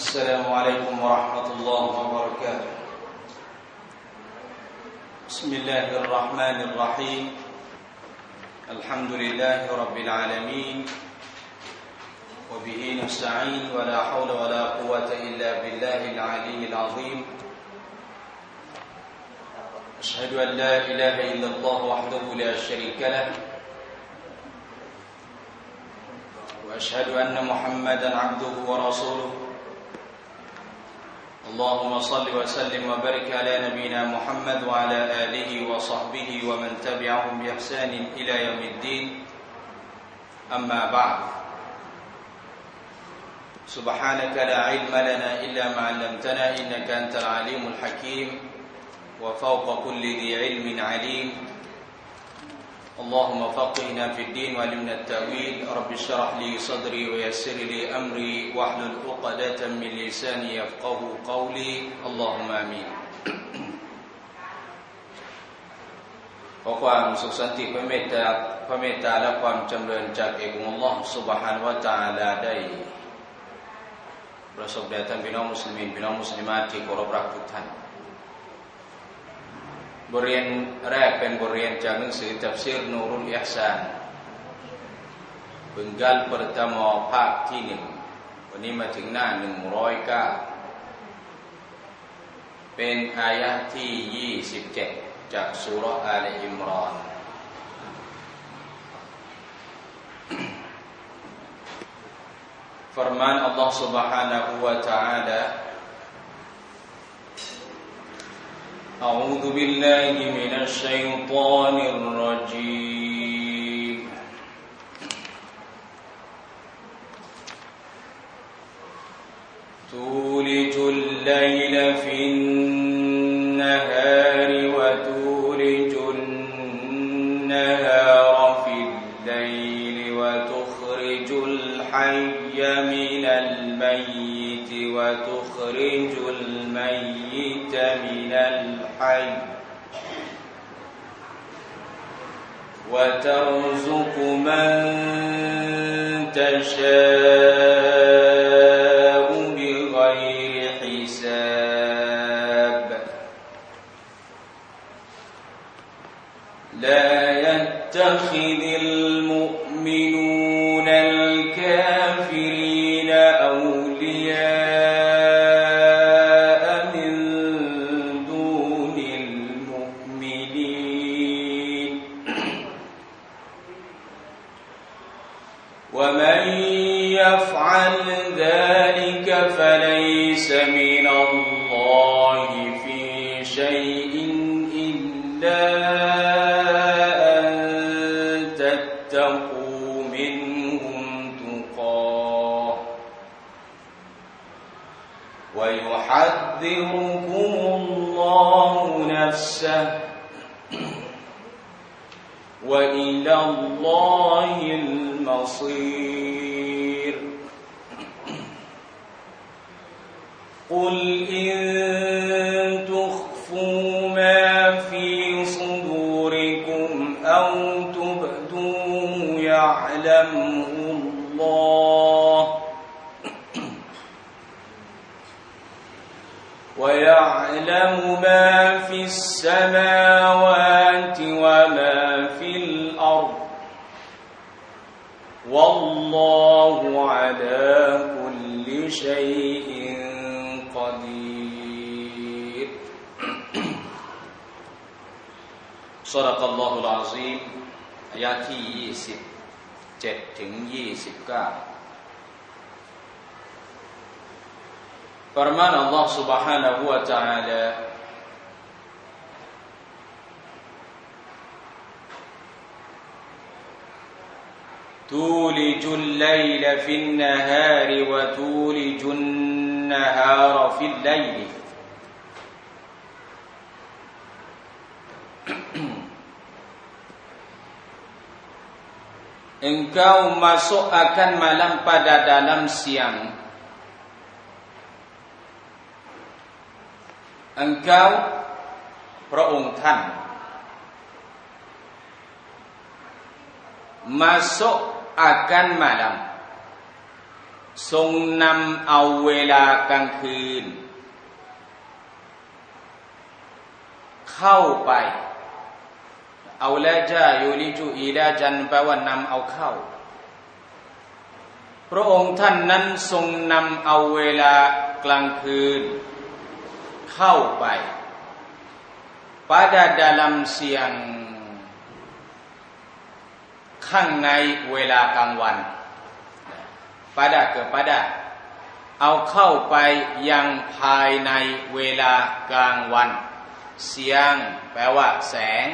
السلام عليكم ورحمة الله وبركاته. بسم الله الرحمن الرحيم. الحمد لله رب العالمين، وبه نستعين، ولا حول ولا قوة إلا بالله العلي العظيم. أشهد أن لا إله إلا الله وحده لا شريك له، وأشهد أن محمدا عبده ورسوله. اللهم صل وسلم وبارك على نبينا محمد وعلى آله وصحبه ومن تبعهم بإحسان إلى يوم الدين. أما بعد، سبحانك لا علم لنا إلا ما علمتنا إنك أنت العليم الحكيم، وفوق كل ذي علم عليم. اللهم فقهنا في الدين وعلمنا التأويل. رب اشرح لي صدري ويسر لي أمري واحلل عقدة من لساني يفقهوا قولي. اللهم آمين. ขอความสุขสันติพระเมตตาและความจำเริญจากเอกองค์อัลเลาะห์ซุบฮานะฮูวะตะอาลาได้ประสบแด่ท่านพี่น้องมุสลิมพี่น้องมุสลิมาที่เคารพรักทุกท่านบทเรียนแรกเป็นบทเรียนจากหนังสือตัฟซีรนูรุลอิห์ซาน Penggal pertama ภาคที่1วันนี้มาถึงหน้า109เป็นอายะห์ที่27จากซูเราะห์อาลอิมรอนFirman Allah Subhanahu wa ta'ala أعوذ بالله من الشيطان الرجيم تولج الليل في النهار وتولج النهار في الليل وتخرج الحي من الميت وتخرج الميت من الحي وترزق من تشاء بغير حساب لا يتخذ المؤمنون الكافرين أولياء من دون المؤمنين ومن يفعل ذلك فليس من الله في شيء إلا أن تتقوا منهم تقاه ويحذركم الله نفسه وإلى الله المصير قل إن تخفوا ما في صدوركم أو تبدوه يعلمه الله ويعلم ما في السماوات وما في الأرض والله على كل شيء قدير صدق الله العظيم อายะห์ที่27ถึง29Firman Allah Subhanahu wa ta'ala تولج الليل في النهار وتولج النهار في الليل Engkau masukkan malam pada dalam siang. Engkau พระองค์ท่าน masuk akan malam ทรงนำเอาเวลากลางคืนเข้าไปเอาละจายูลิจูอีลาจันแปลว่านำเอาเข้าพระองค์ท่านนั้นทรงนำเอาเวลากลางคืนเข้าไปpada dalam siang ข้างในเวลากลางวัน pada kepada เอาเข้าไปยังภายในเวลากลางวันเสียงแปลว่าแสง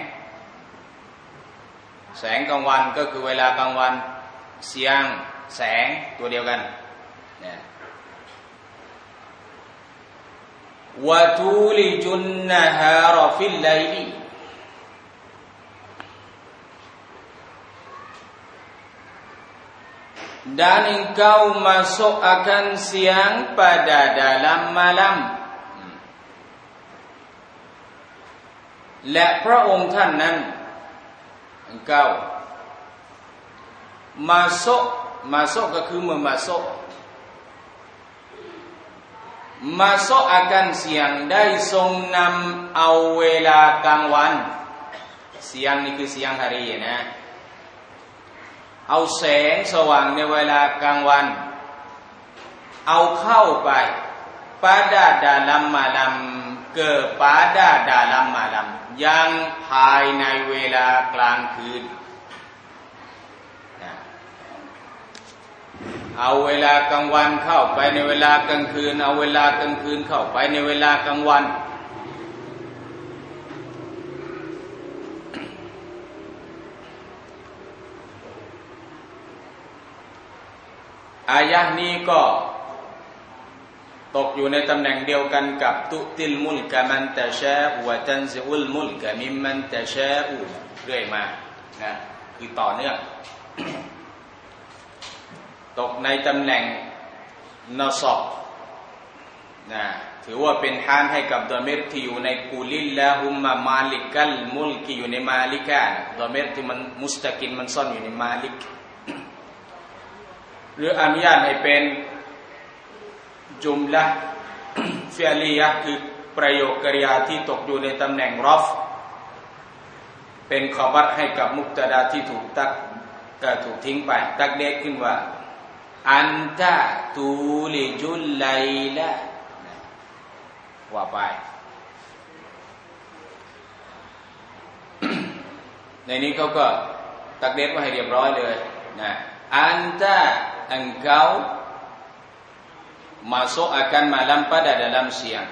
แสงกลางวันก็คือเวลากลางวันเสียงแสงตัวเดียวกันเนี่ยวะตูลิจุนนะฮารฟิลไลลิdan engkau masukkan siang pada dalam malam และพระองค์ท่านนั้นengkau masuk ก็คือmasuk akan siang ได้ทรงนำเอาเวลากลางวันเสียงนี่คือเสียงhariนะเอาแสงสว่างในเวลากลางวันเอาเข้าไป pada dalam malam kepada dalam malam ยังภายในเวลากลางคืนเอาเวลากลางวันเข้าไปในเวลากลางคืนเอาเวลากลางคืนเข้าไปในเวลากลางวันอายะห์นี้ก็ตกอยู่ในตำแหน่งเดียวกันกับตุติลมุลกะมันตะชาอุวะตันซิอุลมุลกะมิมมันตะชาอุเรื่อยมานะคือต่อเนื่อง ตกในตำแหน่งนอซอบนะถือว่าเป็นฮานให้กับดอเมรที่อยู่ในกูลิลลาฮุมมะมาลิกัลมุลกิอยู่ในมาลิกะดอเมรที่มันมุสตะกินมันซ่อนอยู่ในมาลิกหรืออนุญาตให้เป็นจุมละฟิอลียะคือประโยคกริยาที่ตกอยู่ในตำแหน่งรอฟเป็นขอบัตให้กับมุบตะดาที่ถูกทิ้งไปตักเดกขึ้นว่าอันตะตูลิจุลไลละว่าไป ในนี้เขาก็ตักเดกมาให้เรียบร้อยเลยนะอันตะengkau masuk akan malam pada dalam siang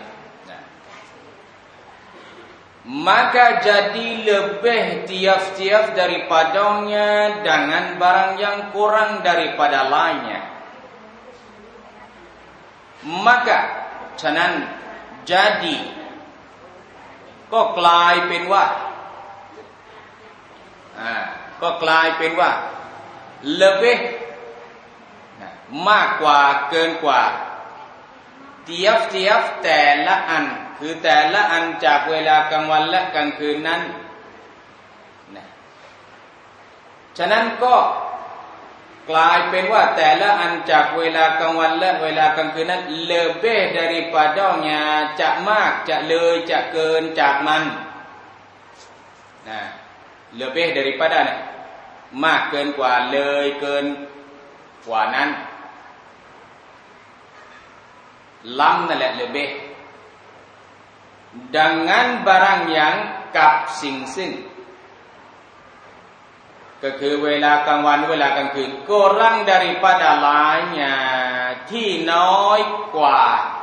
maka jadi lebih tiaf-tiaf daripadanya dengan barang yang kurang daripada lainnya maka ฉะนั้น jadi ก็กลายเป็นว่าlebih มากกว่าเกินกว่าเทียบแต่ละอันคือแต่ละอันจากเวลากลางวันและกลางคืนนั้นฉะนั้นก็กลายเป็นว่าแต่ละอันจากเวลากลางวันและเวลากลางคืนนั้น lebih daripadanya จะมากจะเลยจะเกินจากมันlebih daripada เนี่ยมากเกินกว่าเลยเกินกว่านั้นล้ำนั่นแหละlebih dengan barang yang กับสิ่งซึ่งก็คือเวลากลางวันเวลากลางคืน kurang daripada lainnya ที่น้อยกว่า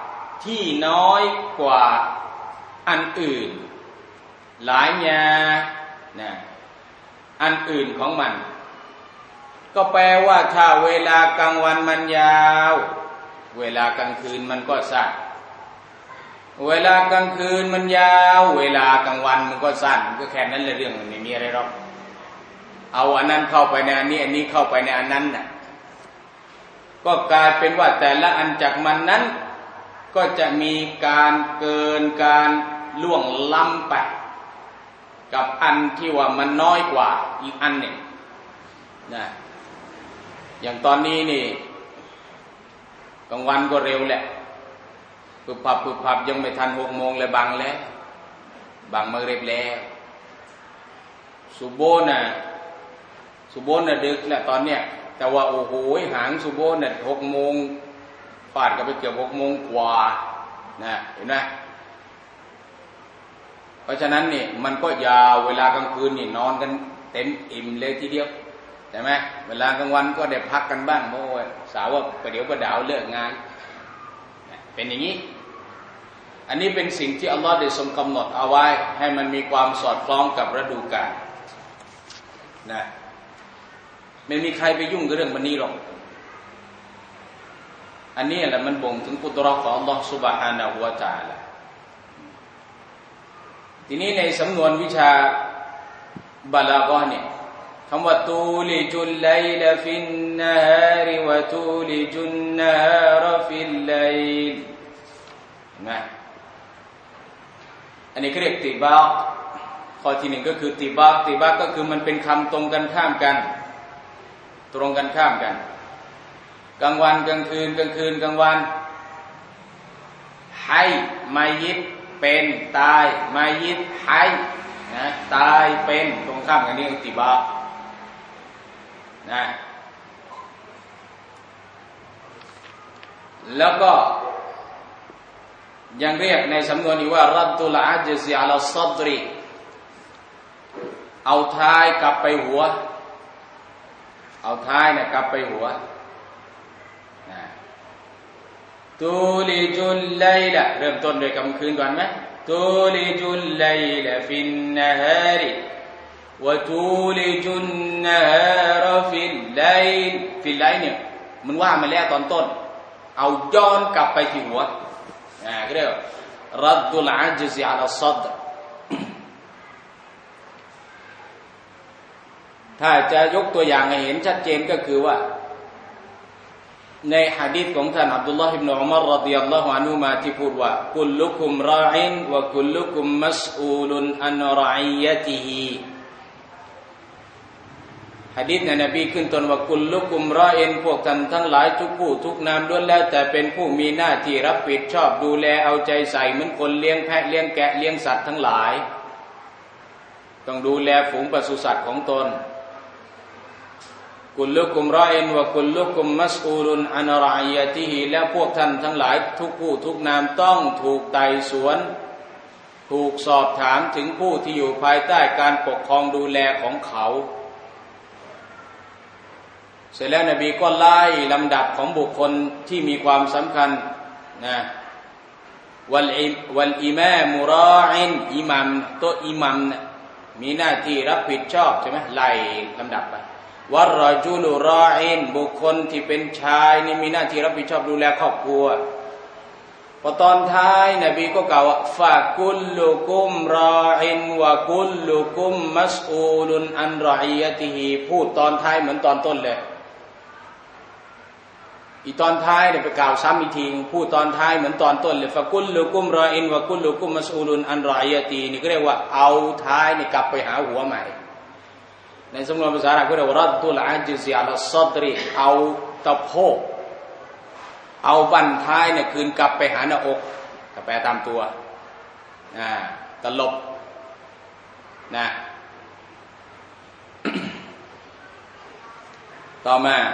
อันอื่นlainnya นะอันอื่นของมันก็แปลว่าถ้าเวลากลางวันมันยาวเวลากลางคืนมันก็สั้นเวลากลางคืนมันยาวเวลากลางวันมันก็สั้นก็แค่นั้นเลยเรื่องมันไม่มีอะไรหรอกเอาอันนั้นเข้าไปในอันนี้อันนี้เข้าไปในอันนั้นน่ะก็กลายเป็นว่าแต่ละอันจากมันนั้นก็จะมีการเกินการล่วงล้ำไปกับอันที่ว่ามันน้อยกว่าอีกอันหนึ่งนะอย่างตอนนี้นี่ลางวันก็เร็วแหละปึ๊บพับยังไม่ทัน6 โมงเลยบังแล้วบังมาเร็วแล้วสุโบน่ะดึกแหละตอนเนี้ยแต่ว่าโอ้โหหางสุโบน่ะ6 โมงฟาดกันไปเกือบ6 โมงกว่านะเห็นไหมเพราะฉะนั้นนี่มันก็ยาวเวลากลางคืนนี่นอนกันเต็มอิ่มเลยทีเดียวใช่ไหมเวลากลางวันก็ได้พักกันบ้างเพราะว่าสาวว่าประเดี๋ยวประดาวเลิกงานเป็นอย่างนี้อันนี้เป็นสิ่งที่อัลลอฮฺได้ทรงกำหนดเอาไว้ให้มันมีความสอดคล้องกับฤดูกาลนะไม่มีใครไปยุ่งกับเรื่องมันนี้หรอกอันนี้แหละมันบ่งถึงกุดเราะห์ของอัลลอฮฺซุบฮานะฮูวะตะอาลาทีนี้ในสำนวนวิชาบาลาฆะห์เนี่ยคำว่าตูลิจุลไลลฟินนะฮาริวะตูลิจุนนะฮารฟิลไลลนะอันนี้เขาเรียกติบาร์ข้อที่1ก็คือติบาร์ก็คือมันเป็นคำตรงกันข้ามกันกลางวันกลางคืนกลางคืนกลางวันให้มายิดเป็นตายมายิดให้นะตายเป็นตรงข้ามกันนี่ติบาร์นะแล้วก็ยังเรียกในสำนวนนี้ว่ารัดตุลอาจซิอัลซัดริเอาท้ายกลับไปหัวเอาท้ายเนี่ยกลับไปหัวตูลิจุลไลละเริ่มต้นด้วยกลางคืนก่อนไหมตูลิจุลไลละฟินนะฮาริวะตูลิจุนนะฮารฟิลไลเนี่ยมันว่ามาแล้วตอนต้นเอาย้อนกลับไปที่หัวก็เรียกรัดตุลอาจซิอัลซัดรถ้าจะยกตัวอย่างให้เห็นชัดเจนก็คือว่าในหะดีษของท่านอับดุลลอฮ์อิบนุอุมัรรอฎิยัลลอฮุอันฮุมาที่พูดว่ากุลลุกุมรออินวะกุลลุกุมมัสอูลุนอันรออิยะติฮิหะดีษในนบีขึ้นต้นว่ากุลลุกุมรออินพวกท่านทั้งหลายทุกผู้ทุกนามล้วนแล้วแต่เป็นผู้มีหน้าที่รับผิดชอบดูแลเอาใจใส่เหมือนคนเลี้ยงแพะเลี้ยงแกะเลี้ยงสัตว์ทั้งหลายต้องดูแลฝูงปศุสัตว์ของตนกุลลุกุมรออินวะกุลลุกุมมัสอูลุนอันรออิยะติฮิและพวกท่านทั้งหลายทุกผู้ทุกนามต้องถูกไต่สวนถูกสอบถามถึงผู้ที่อยู่ภายใต้การปกครองดูแลของเขาเสร็จแล้วนบีก็ไล่ลำดับของบุคคลที่มีความสำคัญนะวัลอิมามุรออินอิหมัมตัวอิหมัมนะมีหน้าที่รับผิดชอบใช่ไหมไล่ลำดับไปวัรรอจุลุรออินบุคคลที่เป็นชายนี่มีหน้าที่รับผิดชอบดูแลครอบครัวพอตอนท้ายนบีก็กล่าวว่าฟะกุลลุกุมรออินวะกุลลุกุมมัสอูลุนอันรออิยะติฮิพูดตอนท้ายเหมือนตอนต้นเลยอีตอนท้ายเนี่ยไปกล่าวซ้ำอีกทีพูดตอนท้ายเหมือนตอนต้นเลยฟะกุลลุกุมรออินวะกุลลุกุมมัสอูลุนอันรออิยะตินี่ก็เรียกว่าเอาท้ายนี่กลับไปหาหัวใหม่ในสำนวนภาษาอาหรับเขาเรียกว่ารัดตุลอาจซิอัลซัดริเอาตะโพกเอาบั้นท้ายเนี่ยคืนกลับไปหาหน้าอกก็แปลตามตัวตลบนะ ต่อมา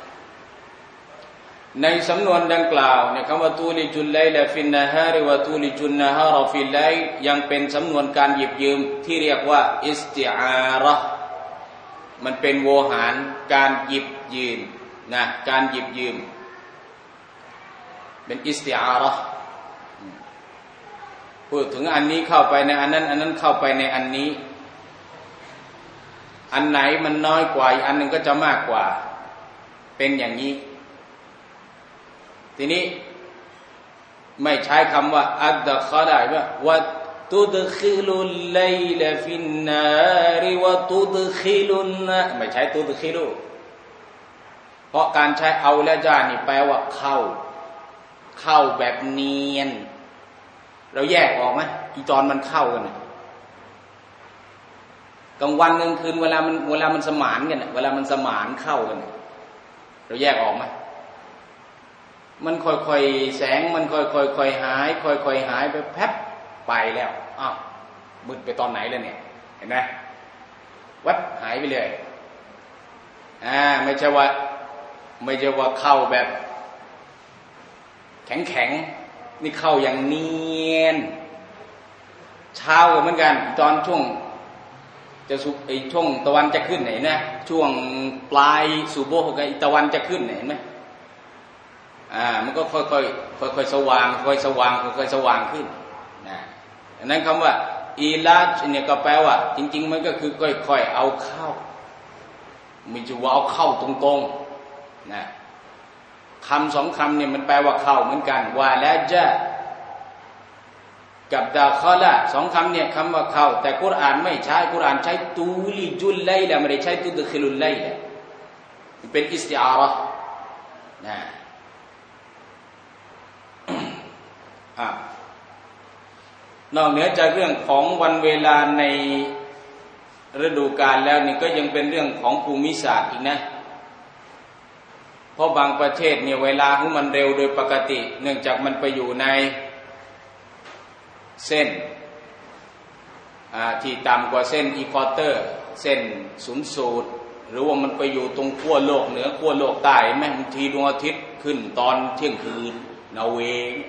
ในสำนวนดังกล่าวเนี่ยคำว่าตูลิจุลไลลฟินนะฮาริวะตูลิจุนนะฮารฟิลไลยังเป็นสำนวนการหยิบยืมที่เรียกว่าอิสติอาระห์มันเป็นโวหารการหยิบยืมนะการหยิบยืมเป็นอิสติอาระห์พูดถึงอันนี้เข้าไปในอันนั้นอันนั้นเข้าไปในอันนี้อันไหนมันน้อยกว่าอีกอันหนึ่งก็จะมากกว่าเป็นอย่างนี้ทีนี้ไม่ใช้คำว่าอัดคอได้ว่าวัตุดคิลุลไลลฟินนาริวะตุดคิลุนนะไม่ใช้ตุดคิลุเพราะการใช้เอาและจานี่แปลว่าเข้าแบบเนียนเราแยกออกไหมอีตอนมันเข้ากันกลางวันกลางคืนเวลามันสมานกันเวลามันสมานเข้ากันเราแยกออกไหมมันค่อยๆแสงมันค่อยๆหายค่อยๆหายไปแป๊บไปแล้วอ้าวมืดไปตอนไหนแล้วเนี่ยเห็นไหมวัดหายไปเลยไม่ใช่ว่าเข้าแบบแข็งนี่เข้าอย่างเนียนเช้าก็เหมือนกันตอนช่วงจะช่วงตะวันจะขึ้นไหนนะช่วงปลายสุโบหกับตะวันจะขึ้นเห็นไหมมันก็ค่อยสว่างค่อยสว่างค่อยสว่างขึ้นนะดังนั้นคำว่าอีลาจเนี่ยก็แปลว่าจริงๆมันก็คือค่อยๆเอาเข้าไม่ใช่ว่าเอาเข้าตรงๆนะคำสองคำเนี่ยมันแปลว่าเข้าเหมือนกันว่าแล้วจะกับดาคอละสองคำเนี่ยคำว่าเข้าแต่กุรอานไม่ใช้กุรอานใช้ตูลิจุลไลละไม่ได้ใช้ตุดคิลุลไลละเป็นอิสติอาระห์นะนอกเหนือจากเรื่องของวันเวลาในฤดูกาลแล้วนี่ก็ยังเป็นเรื่องของภูมิศาสตร์อีกนะเพราะบางประเทศเนี่ยเวลาของมันเร็วโดยปกติเนื่องจากมันไปอยู่ในเส้นที่ต่ำกว่าเส้นอีควอเตอร์เส้นศูนย์สูตรหรือว่ามันไปอยู่ตรงขั้วโลกเหนือขั้วโลกใต้แม้บางทีดวงอาทิตย์ขึ้นตอนเที่ยงคืนนอร์เวย์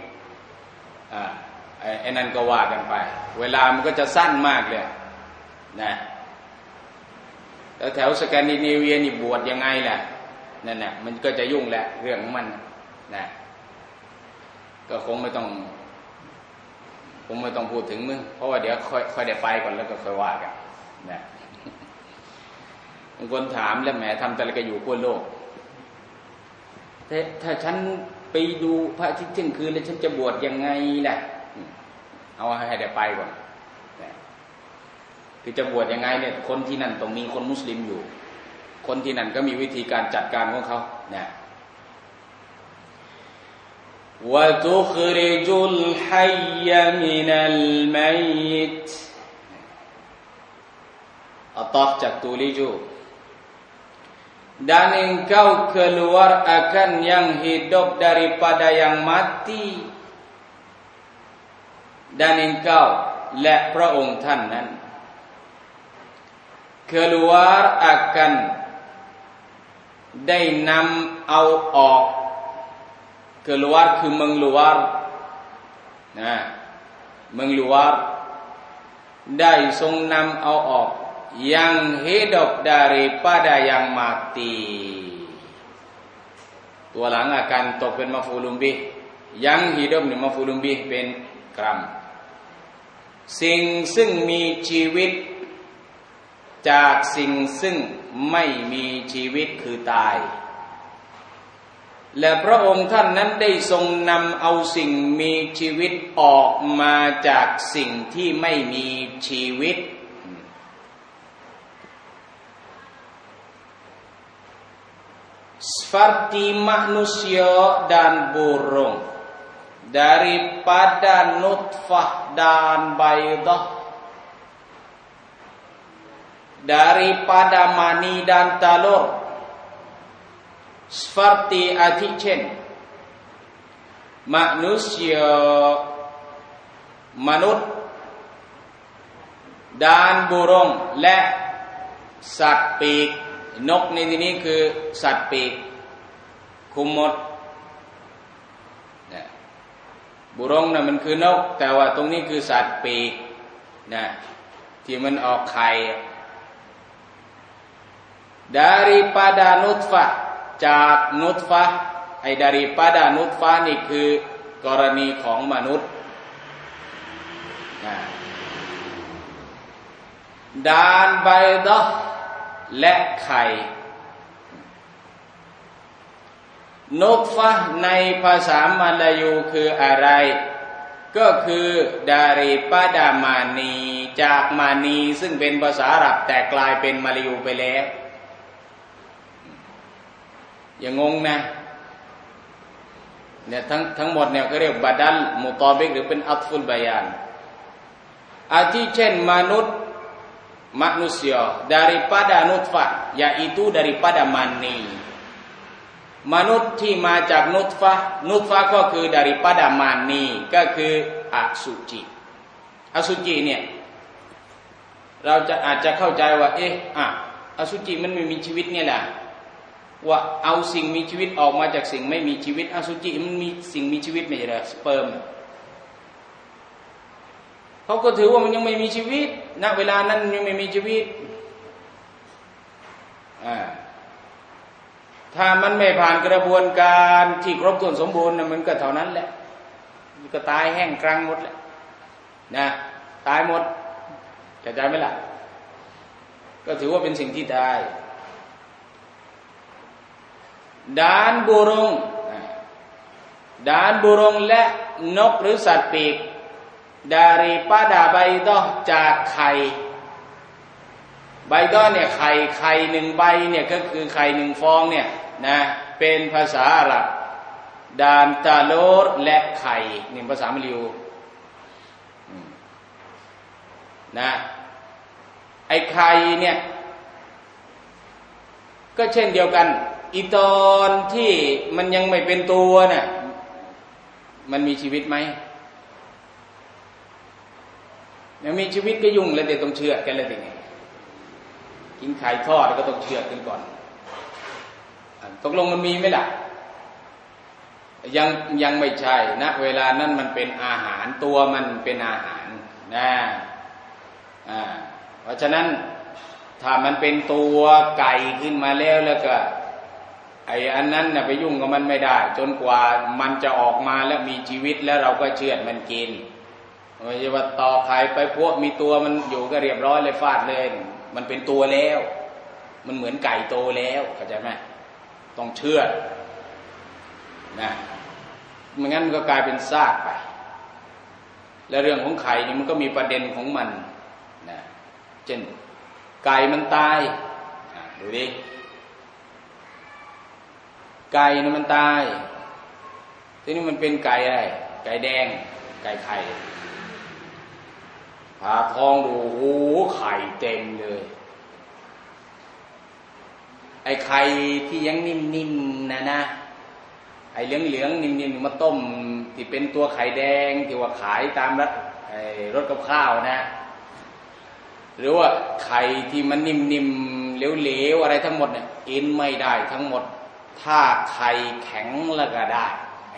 ไอ้นั่นก็ว่ากันไปเวลามันก็จะสั้นมากเลยนะแล้วแถวสแกนดิเนเวียนี่บวชยังไงล่ะนั่นน่ะมันก็จะยุ่งแหละเรื่องของมันนะก็คงไม่ต้องพูดถึงมึงเพราะว่าเดี๋ยวค่อยได้ไปก่อนแล้วก็ค่อยว่ากันนะบางคนถามแล้วแหมทำแต่ละก็อยู่ขั้วโลกถ้าฉันไปดูพระอาทิตย์เที่ยงคืนแล้วฉันจะบวชยังไงล่ะเอาให้ได้ไปก่อนคือจะบวชยังไงเนี่ยคนที่นั่นต้องมีคนมุสลิมอยู่คนที่นั่นก็มีวิธีการจัดการของเขาเนี่ยวะตุคริจุลฮัยมินัลมัยตอัตฟจากตุลิจูdan engkau keluar akan yang hidup daripada yang mati dan engkau และพระองค์ท่านนั้น keluar akan ได้นำเอาออก keluar คือ mengeluar นะ mengeluar ได้ทรงนำเอาออกyang hidup daripada yang mati ตัวหลังอาการตกเป็นมะฟูลุมบิยังฮิดบนี่มะฟูลุมบิเป็นกรัมสิ่งซึ่งมีชีวิตจากสิ่งซึ่งไม่มีชีวิตคือตายและพระองค์ท่านนั้นได้ทรงนำเอาสิ่งมีชีวิตออกมาจากสิ่งที่ไม่มีชีวิตseperti manusia dan burung daripada nutfah dan baidah daripada mani dan telur seperti arti manusia manut dan burung และสัตว์ปีกนกในที่นี้คือสัตว์ปีกคุมหมดนะบุรงน่ะมันคือนกแต่ว่าตรงนี้คือสัตว์ปีกนะที่มันออกไข่ daripada nutfah จากนุตฟะไอ้ daripada นุตฟะนี่คือกรณีของมนุษย์นะ dan baidah และไข่นุตฟะในภาษามาลายูคืออะไรก็คือดาริปาดามานีจากมานีซึ่งเป็นภาษาอาหรับแต่กลายเป็นมาลายูไปแล้วอย่างงงนะเนี่ยทั้งหมดเนี่ยเขาเรียกบาดัลมุตอบิกหรือเป็นอัตฟุลบายานอาทิเช่นมนุษย์manusia daripada nutfah yaitu daripada mani มนุษย์ที่มาจากนุตฟะก็คือ daripada mani ก็คืออสุจิอสุจิเนี่ยเราอาจจะเข้าใจว่าอสุจิมันไม่มีชีวิตเนี่ยแหละว่าเอาสิ่งมีชีวิตออกมาจากสิ่งไม่มีชีวิตอสุจิมันมีสิ่งมีชีวิตไม่ใช่เหรอสเปิร์มเขาก็ถือว่ามันยังไม่มีชีวิตณเวลานั้นยังไม่มีชีวิตถ้ามันไม่ผ่านกระบวนการที่ครบถ้วนสมบูรณ์มันก็เท่านั้นแหละมันก็ตายแห้งกรังหมดแหละนะตายหมดเข้าใจไหมล่ะก็ถือว่าเป็นสิ่งที่ตายด่านบูรงและนกหรือสัตว์ปีกdaripada baidah จากไข่ไบดอเนี่ยไข่หนึ่งใบเนี่ยก็คือไข่หนึ่งฟองเนี่ยนะเป็นภาษาอาหรับดานตาโลดและไข่นี่ภาษามลายูนะไอ้ไข่เนี่ยก็เช่นเดียวกันอีตอนที่มันยังไม่เป็นตัวน่ะมันมีชีวิตไหมยังมีชีวิตก็ยุ่งแล้วแต่ต้องเชื่อกันแล้วแต่ไงกินไข่ทอดก็ต้องเชื่อกันก่อนตกลงมันมีไหมล่ะยังไม่ใช่นะเวลานั้นมันเป็นอาหารตัวมันเป็นอาหารนะเพราะฉะนั้นถ้ามันเป็นตัวไก่ขึ้นมาแล้วก็ไอ้อันนั้นน่ะไปยุ่งกับมันไม่ได้จนกว่ามันจะออกมาแล้วมีชีวิตแล้วเราก็เชือดมันกินไม่ใช่ว่าต่อไข่ไปพวกมีตัวมันอยู่ก็เรียบร้อยเลยฟาดเลยมันเป็นตัวแล้วมันเหมือนไก่โตแล้วเข้าใจไหมต้องเชือดนะไม่งั้นมันก็กลายเป็นซากไปแล้วเรื่องของไข่นี่มันก็มีประเด็นของมันนะเช่นไก่มันตายดูดิไก่นี่มันตายทีนี้มันเป็นไก่อะไรไก่แดงไก่ไข่ผ่าท้องดูโอ้ไข่เต็มเลยไอ้ไข่ที่ยังนิ่มๆนะไอ้เหลืองๆนิ่มๆมาต้มที่เป็นตัวไข่แดงที่ว่าขายตามรถกับข้าวนะหรือว่าไข่ที่มันนิ่มๆเหลวๆอะไรทั้งหมดเนี่ยกินไม่ได้ทั้งหมดถ้าไข่แข็งแล้วก็ได้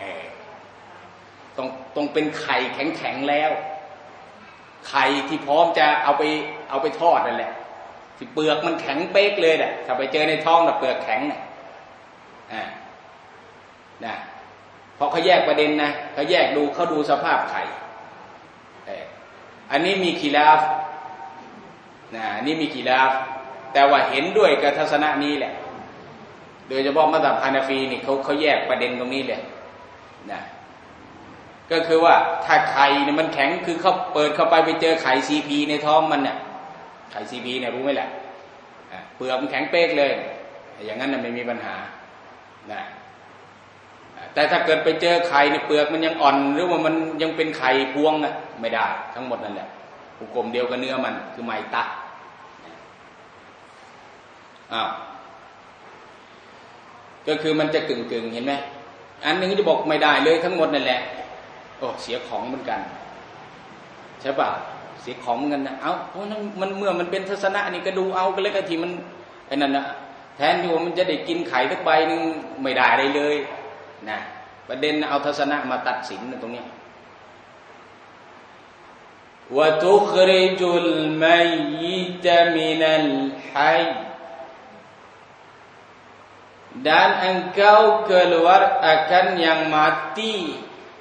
ต้องเป็นไข่แข็งๆแล้วไข่ที่พร้อมจะเอาไปทอดนั่นแหละที่เปลือกมันแข็งเป๊กเลยถ้าไปเจอในท้องเปลือกแข็งนะเพราะเขาแยกประเด็นนะเขาแยกดูเขาดูสภาพไข่อันนี้มีขีลาฟนะนี่มีขีลาฟแต่ว่าเห็นด้วยกับทัศนะนี้แหละโดยเฉพาะมัซฮับฮานาฟีนี่เขาแยกประเด็นตรงนี้เลยนะก็คือว่าถ้าไข่เนี่ยมันแข็งคือเขาเปิดเข้าไปเจอไข่ซีพีในท้องมันเนี่ยไข่ซีพีเนี่ยรู้ไหมแหละเปลือกมันแข็งเป๊กเลยอย่างนั้นน่ะไม่มีปัญหานะแต่ถ้าเกิดไปเจอไข่ในเปลือกมันยังอ่อนหรือว่ามันยังเป็นไข่พวงอ่ะไม่ได้ทั้งหมดนั่นแหละหุกกลมเดียวกับเนื้อมันคือไมตะก็คือมันจะกึ่งเห็นไหมอันนึงจะบอกไม่ได้เลยทั้งหมดนั่นแหละโอ้เสียของเหมือนกันใช่ป่ะเสียของเหมือนกันนะเพราะนั้นมันเมื่อมันเป็นทัศนะนี่ก็ดูเอากันเลยก็ทีมันไอ้นั่นนะแทนที่ว่ามันจะได้กินไข่สักใบนึงไม่ได้เลยนะประเด็นเอาทัศนะมาตัดสินตรงนี้วะตุคริจุลมัยยิตมินัลฮัยdan engkau keluar akan yang mati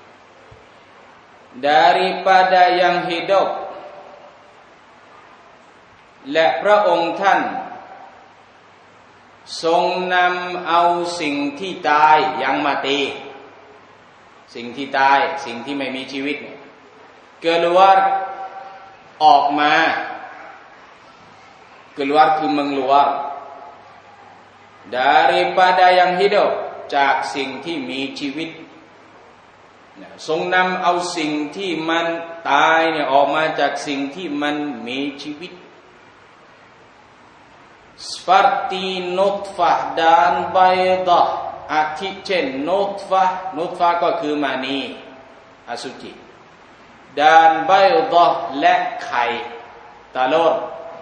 daripada yang hidup และพระองค์ท่านทรงนำเอาสิ่งที่ตายยังมาตีสิ่งที่ตายสิ่งที่ไม่มีชีวิตkeluar ออกมา keluar คือmengeluar daripada yang hidup จากสิ่งที่มีชีวิตทรงนำเอาสิ่งที่มันตายเนี่ยออกมาจากสิ่งที่มันมีชีวิต seperti nutfah dan baidah อาทิเช่นนุตฟะก็คือมานีอสุจิdan baydah และไข่telur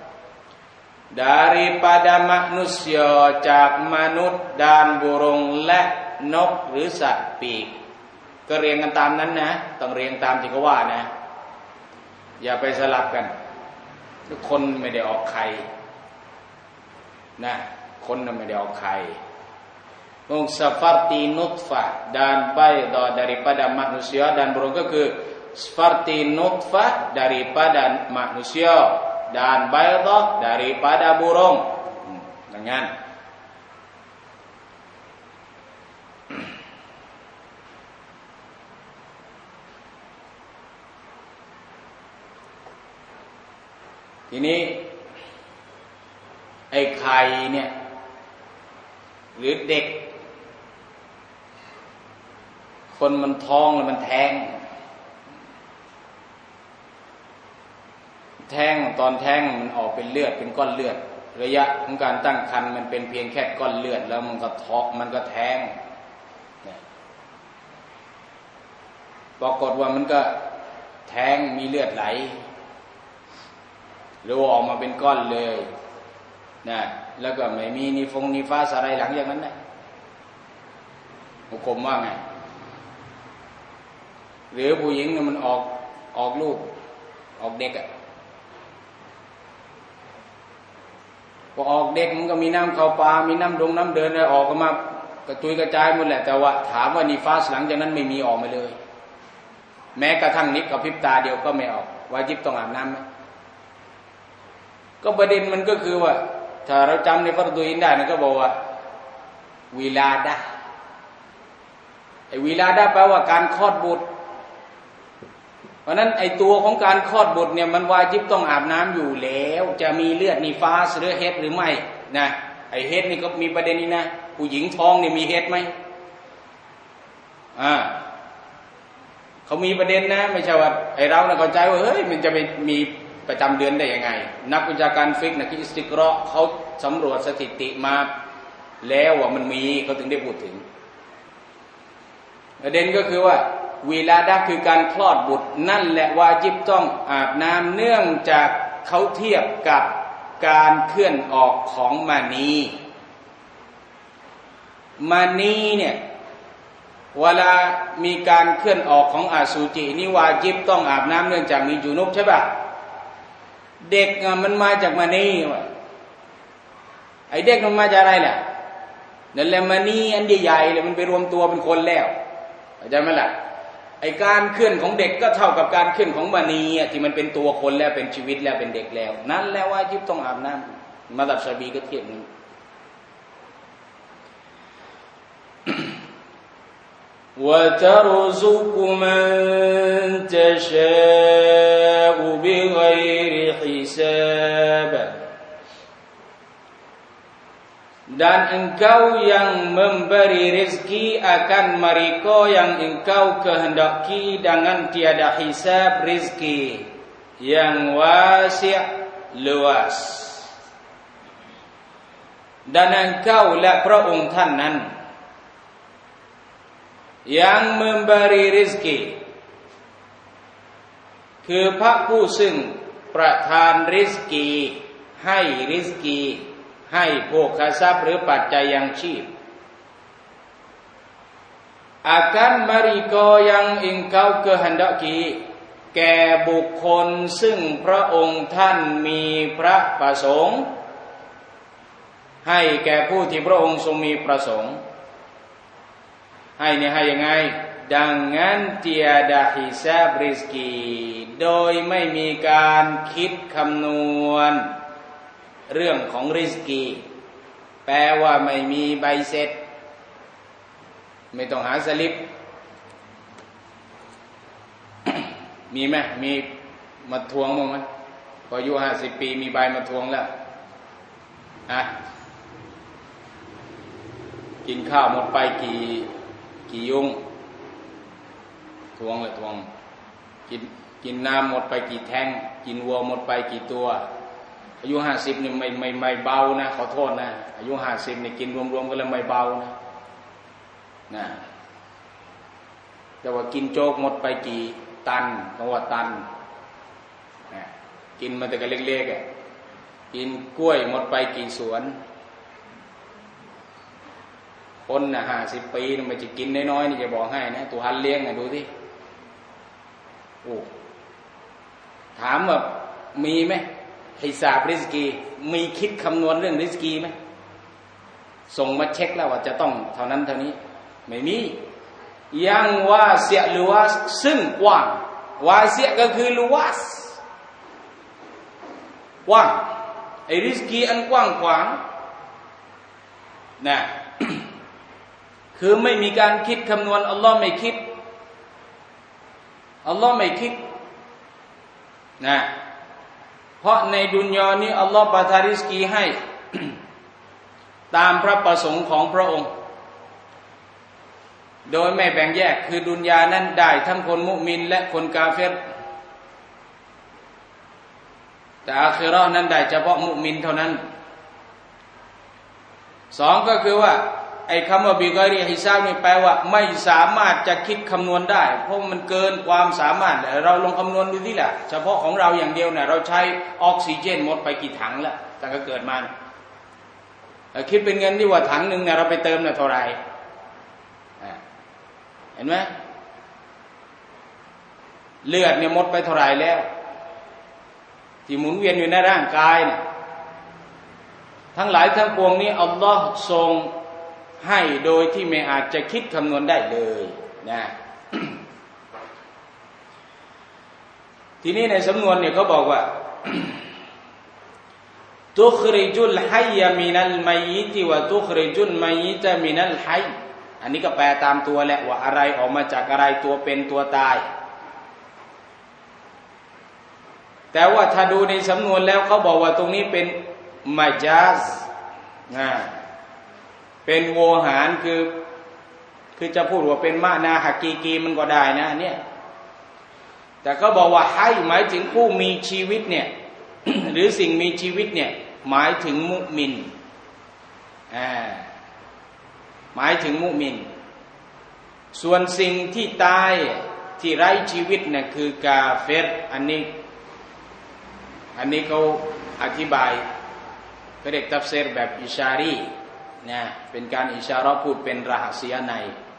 daripada manusia จากมนุษย์ dan burung และนกหรือสัตว์ปีกก็เรียงกันตามนั้นนะต้องเรียงตามที่เขาว่านะอย่าไปสลับกันทุกคนไม่ได้ออกไข่นะคนไม่ได้ออกไข่seperti nutfah dan baydah daripada manusia dan burung ก็คือ seperti nutfah daripada manusia dan baydah daripada burung อย่างนั้นทีนี้ไอ้ไข่เนี่ยหรือเด็กคนมันท้องแล้วมันแท้งตอนแท้งมันออกเป็นเลือดเป็นก้อนเลือดระยะของการตั้งครรภ์มันเป็นเพียงแค่ก้อนเลือดแล้วมันก็ท้องมันก็แท้งปรากฏว่ามันก็แท้งมีเลือดไหลหรือออกมาเป็นก้อนเลยนะแล้วก็ไม่มีนิฟาสอะไรหลังอย่างนั้นนะหุกมว่าไงหรือผู้หญิงเนี่ยมันออกลูกออกเด็กพอออกเด็กมันก็มีน้ำเข้าปลามีน้ำเดินอะไรออกมากระจุยกระจายหมดแหละแต่ว่าถามว่านิฟาสหลังจากนั้นไม่มีออกมาเลยแม้กระทั่งนิดกับพริบตาเดียวก็ไม่ออกวาญิบต้องอาบน้ำไหมก็ประเด็นมันก็คือว่าถ้าเราจำในฟัรดุอินได้นะก็บอกว่าวิลาดะไอ้วิลาดะแปลว่าการคลอดบุตรเพราะนั้นไอ้ตัวของการคลอดบุตรเนี่ยมันวาญิบต้องอาบน้ำอยู่แล้วจะมีเลือดนิฟาสหรือเฮดหรือไม่นะไอ้เฮดนี่ก็มีประเด็นนี้นะผู้หญิงท้องเนี่ยมีเฮดไหมเขามีประเด็นนะไม่ใช่ว่าไอ้เราเนี่ยเข้าใจว่าเฮ้ยมันจะไปมีประจำเดือนได้ยังไงนักวิชาการฟิกนักอิสติกเราะห์เขาสำรวจสถิติมาแล้วว่ามันมีเขาถึงได้พูดถึงประเด็นก็คือว่าวิลาดะคือการคลอดบุตรนั่นแหละวาญิบต้องอาบน้ำเนื่องจากเขาเทียบกับการเคลื่อนออกของมานีเนี่ยเวลามีการเคลื่อนออกของอสุจินี่วาญิบต้องอาบน้ำเนื่องจากมีจุนุบใช่ป่ะเด็กมันมาจากมานีไอ้เด็กมันมาจากอะไรล่ะนั่นแหละมานีอันใหญ่ๆเลยมันไปรวมตัวเป็นคนแล้วเข้าใจไหมล่ะไอ้การเคลื่อนของเด็กก็เท่ากับการเคลื่อนของมานีที่มันเป็นตัวคนแล้วเป็นชีวิตแล้วเป็นเด็กแล้วนั่นแหละวาญิบต้องอาบน้ำมัซฮับชาฟีก็เทียบนี้وترزق من تشاء بغير حساب dan engkau yang memberi rezeki akan mereka yang engkau kehendaki dengan tiada hisab rezeki yang wasi' luas dan engkau lah พระองค์ท่านนั้นyang memberi rezeki คือพระผู้ซึ่งประทานริสกีให้ริสกีให้โภคทรัพย์หรือปัจจัยยังชีพ akan mereka yang engkau kehendaki แก่บุคคลซึ่งพระองค์ท่านมีพระประสงค์ให้แก่ผู้ที่พระองค์ทรงมีประสงค์ให้เนี่ยให้ยังไงdengan tiada hisab rizki โดยไม่มีการคิดคำนวณเรื่องของริสกีแปลว่าไม่มีใบเสร็จไม่ต้องหาสลิป มีไหมมีมาทวงมั้งไหมพออายุ50 ปีมีใบมาทวงแล้วกินข้าวหมดไปกี่ยุงทวงเลยทวงกินน้ำหมดไปกี่แท่งกินวัวหมดไปกี่ตัวอายุ50นี่ไม่เบานะขอโทษนะอายุ50นี่กินรวมๆกันแล้วไม่เบานะนะแต่ว่ากินโจ๊กหมดไปกี่ตันก็ว่าตันนะกินมาแต่ก็เล็กๆกินกล้วยหมดไปกี่สวนคนน่ะ50 ปีมันจะกินน้อยๆนี่จะบอกให้นะตัวหันเลี้ยงดูสิโอ้ถามว่ามีไหมฮิซาบริสกีมีคิดคำนวณเรื่องริสกีไหมส่งมาเช็คแล้วว่าจะต้องเท่านั้นเท่านี้ไม่มียังว่าเสียหรือว่าซึ่งกว้างวาเสียก็คือลุวัสกว้างไอ้ริสกีอันกว้างขวางนะ คือไม่มีการคิดคำนวณอัลลอฮ์ไม่คิดอัลลอฮ์ไม่คิดนะเพราะในดุนยานี้อัลลอฮ์ประทานริสกีให้ ตามพระประสงค์ของพระองค์โดยไม่แบ่งแยกคือดุนยานั้นได้ทั้งคนมุมินและคนกาเฟรแต่อาคิเราะห์นั้นได้เฉพาะมุมินเท่านั้นสองก็คือว่าไอ้คำว่าบิกอริฮิซาบนี่แปลว่าไม่สามารถจะคิดคำนวณได้เพราะมันเกินความสามารถเราลองคำนวณดูที่แหละเฉพาะของเราอย่างเดียวเนี่ยเราใช้ออกซิเจนหมดไปกี่ถังแล้วตั้งแต่เกิดมาคิดเป็นเงินที่ว่าถังนึงเนี่ยเราไปเติมเนี่ยเท่าไหร่เห็นไหมเลือดเนี่ยหมดไปเท่าไหร่แล้วที่หมุนเวียนอยู่ในร่างกายเนี่ยทั้งหลายทั้งปวงนี้อัลลอฮ์ทรงให้โดยที่ไม่อาจจะคิดคำนวณได้เลยนะ ทีนี้ในสำนวนเนี่ยเขาบอกว่า ตุคริจุลฮัยมินัลมัยยิติวะตุคริจุลมัยยิตมินัลฮัยอันนี้ก็แปลตามตัวแหละว่าอะไรออกมาจากอะไรตัวเป็นตัวตายแต่ว่าถ้าดูในสำนวนแล้วเขาบอกว่าตรงนี้เป็นมัจญาซเป็นโวหารคือจะพูดว่าเป็นมะนาฮักกีกีมันก็ได้นะเนี่ยแต่ก็บอกว่าให้หมายถึงผู้มีชีวิตเนี่ย หรือสิ่งมีชีวิตเนี่ยหมายถึงมุมินหมายถึงมุมินส่วนสิ่งที่ตายที่ไร้ชีวิตเนี่ยคือกาเฟรอันนี้เขาอธิบายก็เรียกตัฟซีรแบบอิชารีนะเป็นการอิชาเราะห์พูดเป็นรหัสใน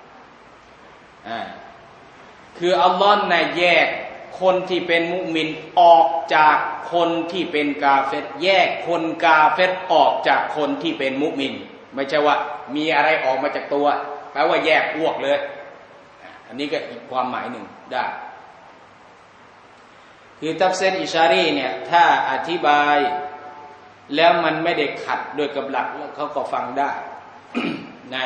คืออัลลอฮ์น่ะแยกคนที่เป็นมุมินออกจากคนที่เป็นกาเฟรแยกคนกาเฟรออกจากคนที่เป็นมุมินไม่ใช่ว่ามีอะไรออกมาจากตัวแปลว่าแยกอ้วกเลยอันนี้ก็อีกความหมายหนึ่งได้คือตัฟซีรอิชารีเนี่ยถ้าอธิบายแล้วมันไม่ได้ขัดด้วยกับหลักแล้วเขาก็ฟังได้ นะ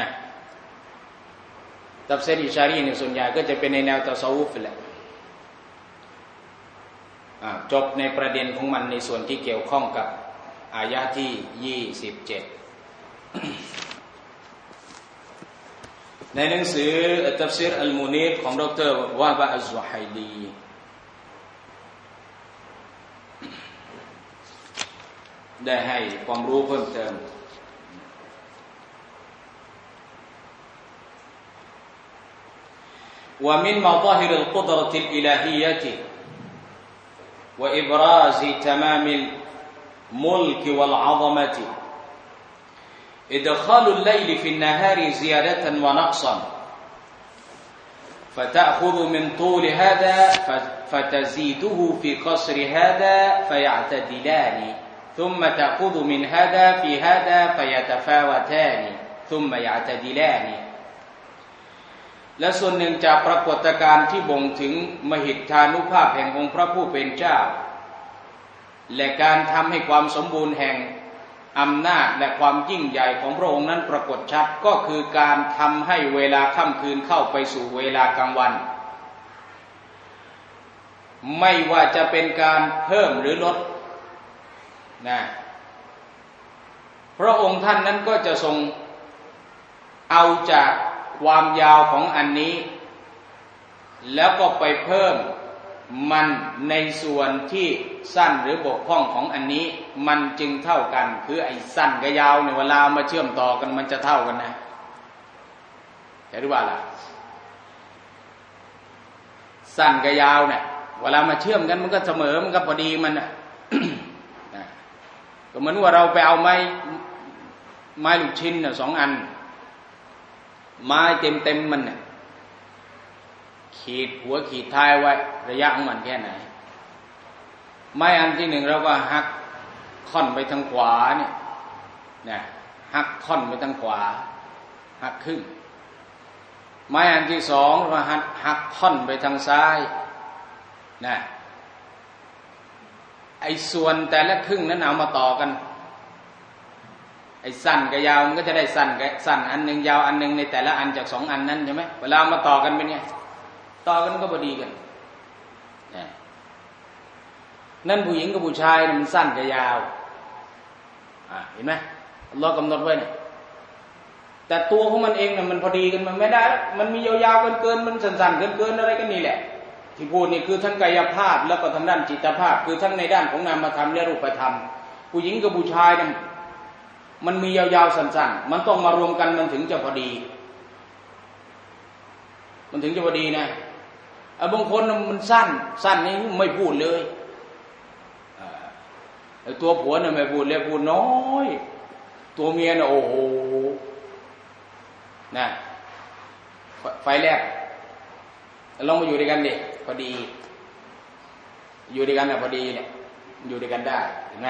ตัฟซีรอิชารีเนี่ยส่วนใหญ่ก็จะเป็นในแนวตะซอวุฟแหละจบในประเด็นของมันในส่วนที่เกี่ยวข้องกับอายะห์ที่27ในหนังสือตัฟซีรอัลมูนีรของดร.วาบะอัซซุฮัยลีได้ให้ความรู้เพิ่มเติมว่ามินมาฎาฮิรอัลกุดเราะติลอิลาฮียะติวะอิบราซตะมามิลมุลกวัลอะฎะมะติอิดฆาลุลไลลฟินนะฮาริซิยาดะตันวะนักซันفتأخذ من طول هذا فتزيده في قصر هذا فيعتدلان ثم تأخذ من هذا في هذا فيتفاوتان ثم يعتدلان และส่วนหนึ่งจากปรากฏการณ์ที่บ่งถึงมหิทธานุภาพแห่งองค์พระผู้เป็นเจ้าและการทำให้ความสมบูรณ์แห่งอำนาจและความยิ่งใหญ่ของพระองค์นั้นปรากฏชัดก็คือการทำให้เวลาค่ำคืนเข้าไปสู่เวลากลางวันไม่ว่าจะเป็นการเพิ่มหรือลดนะพระองค์ท่านนั้นก็จะทรงเอาจากความยาวของอันนี้แล้วก็ไปเพิ่มมันในส่วนที่สั้นหรือบกพร่องของอันนี้มันจึงเท่ากันคือไอ้สั้นกับยาวเนี่ยเวลามาเชื่อมต่อกันมันจะเท่ากันนะช่หรือเปล่าล่ะสั้นกับยาวเนี่ยเวลามาเชื่อมกันมันก็เสมอมันก็พอดีมันอ่ะ ก็เหมือนว่าเราไปเอาไม้ลูกชิ้น2 อันไม้เต็มมันเนี่ยขีดหัวขีดท้ายไว้ระยะของมันแค่ไหนไม้อันที่ 1เราก็หักค่อนไปทางขวาเนี่ยหักค่อนไปทางขวาหักครึ่งไม้อันที่ 2เราหักค่อนไปทางซ้ายไอ้ส่วนแต่ละครึ่งนั้นเอามาต่อกันไอ้สั้นกับยาวมันก็จะได้สั้นอันนึงยาวอันนึงในแต่ละอันจาก2 อันนั้นใช่ไหมเวลามาต่อกันเป็นไงต่อกันก็พอดีกันนั่นผู้หญิงกับผู้ชายมันสั้นกับยาวเห็นไหมอัลเลาะห์กำหนดไว้เนี่ยแต่ตัวของมันเองเนี่ยมันพอดีกันมันไม่ได้มันมียาวๆเกินมันสั้นๆเกินอะไรกันนี่แหละที่พูดนี่คือทั้งกายภาพแล้วก็ทางด้านจิตภาพคือทั้งในด้านของนามธรรมและรูปธรรมผู้หญิงกับผู้ชายเนี่ยมันมียาวๆสั้นๆมันต้องมารวมกันมันถึงจะพอดีมันถึงจะพอดีนะบางคนมันสั้นนี่ไม่พูดเลยตัวผัวเนี่ยไม่พูดเลยพูดน้อยตัวเมียเนี่ยโอ้โหไฟแรกลองมาอยู่ด้วยกันดิพอดีอยู่ด้วยกันพอดีเนี่ยอยู่ด้วยกันได้เห็นไหม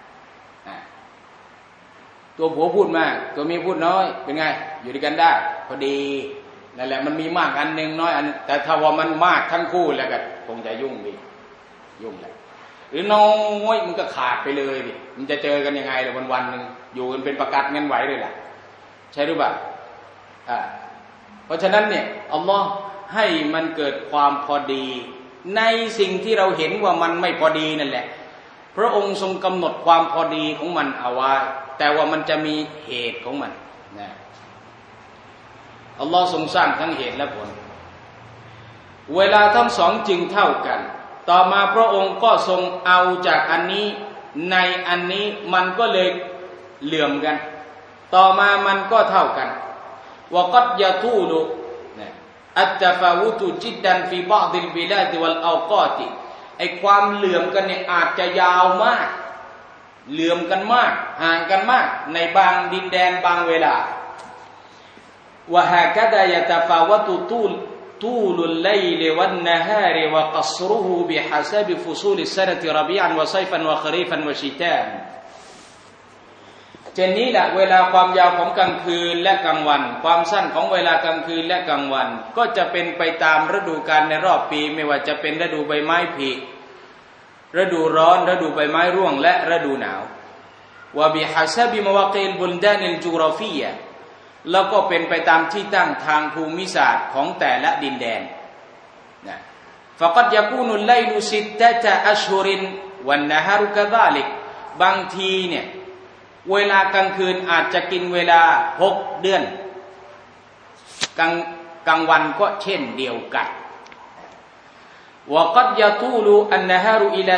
ตัวผัวพูดมากตัวเมียพูดน้อยเป็นไงอยู่ด้วยกันได้พอดีนั่นแหละมันมีมากอันนึงน้อยอันแต่ถ้าว่ามันมากทั้งคู่แล้วก็คงจะยุ่งแหละหรือน้อยมันก็ขาดไปเลยดิมันจะเจอกันยังไงล่ะวันๆนึงอยู่กันเป็นประกัดงั้นไหวเลยล่ะใช่หรือเปล่าเพราะฉะนั้นเนี่ยอัลลอฮ์ให้มันเกิดความพอดีในสิ่งที่เราเห็นว่ามันไม่พอดีนั่นแหละพระองค์ทรงกำหนดความพอดีของมันเอาไว้แต่ว่ามันจะมีเหตุของมันนะอัลลอฮ์ทรงสร้างทั้งเหตุและผลเวลาทั้ง 2จึงเท่ากันต่อมาพระองค์ก็ทรงเอาจากอันนี้ในอันนี้มันก็เลยเหลื่อมกันต่อมามันก็เท่ากันวะกัดยะตูลุอัตตะฟาวุตุจิดดันฟีบะดิลบิลาดวัลเอากอติไอ้ความเหลื่อมกันเนี่ยอาจจะยาวมากเหลื่อมกันมากห่างกันมากในบางดินแดนบางเวลาวะฮะกะดายะตะฟาวะตุตูลุลไลลิวันนะฮาริวะกัศรุฮุบิฮะซาบิฟุซูลิสซะนะติรอบีอันวะไซฟันวะคอรีฟันวะชิตานเช่นนี้แหละเวลาความยาวของกลางคืนและกลางวันความสั้นของเวลากลางคืนและกลางวันก็จะเป็นไปตามฤดูกาลในรอบปีไม่ว่าจะเป็นฤดูใบไม้ผลิฤดูร้อนฤดูใบไม้ร่วงและฤดูหนาววะบิฮะซาบิมะวากีลบุลดานิลจูรอฟียะแล้วก็เป็นไปตามที่ตั้งทางภูมิศาสตร์ของแต่ละดินแดนนะฟะกัดยะกูนุลไลลุซิตตะตะอัชฮุรินวันนะฮารุกะซาลิกบางทีเนี่ยเวลากลางคืนอาจจะกินเวลา6 เดือนกลางวันก็เช่นเดียวกันวะกัดยะตูลุอันนะฮารุอิลา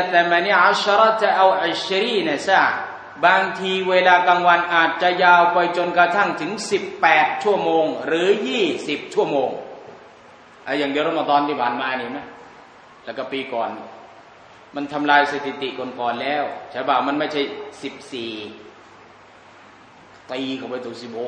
18เอา20 ซะบางทีเวลากลางวันอาจจะยาวไปจนกระทั่งถึง18 ชั่วโมงหรือ20 ชั่วโมงอย่างเดือนรอมฎอนที่ผ่านมานี่นะแล้วก็ปีก่อนมันทำลายสถิติก่อนๆแล้วใช่ป่ะมันไม่ใช่14ตีเข้าไปถึง16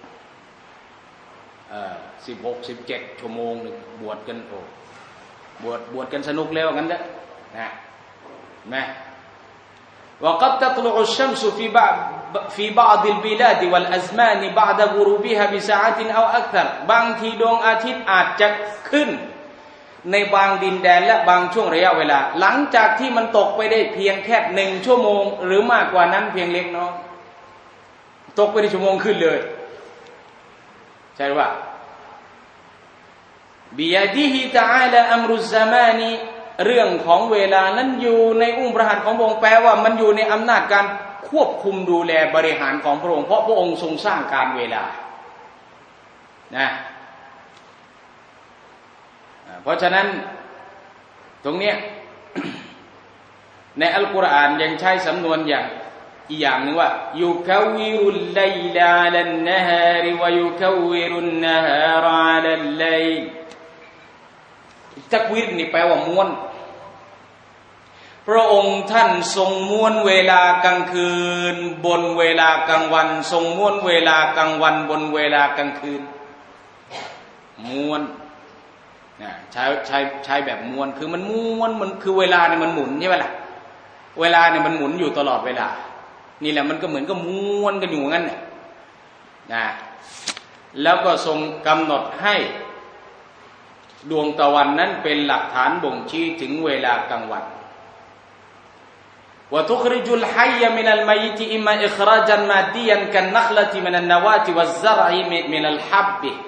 17 ชั่วโมงนึงบวชกันโอ้บวชกันสนุกแล้วงั้นนะนะوقد تطلع الشمس في بعض البلاد والأزمان بعد غروبها بساعات أو أكثر บางทีดวงอาทิตย์อาจจะขึ้นในบางดินแดนและบางช่วงระยะเวลาหลังจากที่มันตกไปได้เพียงแค่1 ชั่วโมงหรือมากกว่านั้นเพียงเล็กน้อยตกไปในชั่วโมงขึ้นเลยใช่หรือเปล่าบิยะดิฮิตะอาลาอัมรุซซะมานีเรื่องของเวลานั้นอยู่ในอุ้งพระหัตถ์ของพระองค์แปลว่ามันอยู่ในอำนาจการควบคุมดูแลบริหารของพระองค์เพราะพระองค์ทรงสร้างการเวลานะเพราะฉะนั้นตรงเนี้ยในอัลกุรอานยังใช้สำนวนอย่างอีกอย่างหนึ่งว่ายุควิรุลไลลาลันนะฮาริวะยุควิรุนนะฮารอะลัลไลลตักวิรนี่แปลว่าม้วนพระองค์ท่านทรงม้วนเวลากลางคืนบนเวลากลางวันทรงม้วนเวลากลางวันบนเวลากลางคืนม้วนนะใช้แบบม้วนคือมันม้วนมันคือเวลาเนี่ยมันหมุนใช่ไหมล่ะเวลาเนี่ยมันหมุนอยู่ตลอดเวลานี่แหละมันก็เหมือนกับม้วนกันอยู่งั้นน่ะนะแล้วก็ทรงกำหนดให้ดวงตะวันนั้นเป็นหลักฐานบ่งชี้ถึงเวลากลางวันว่าทุกริจุลฮัยมินัลมัยติอิมมาอิคราจันมาดียันกันนักลติมินันนวาติวัซซรอิมินัลฮับบิ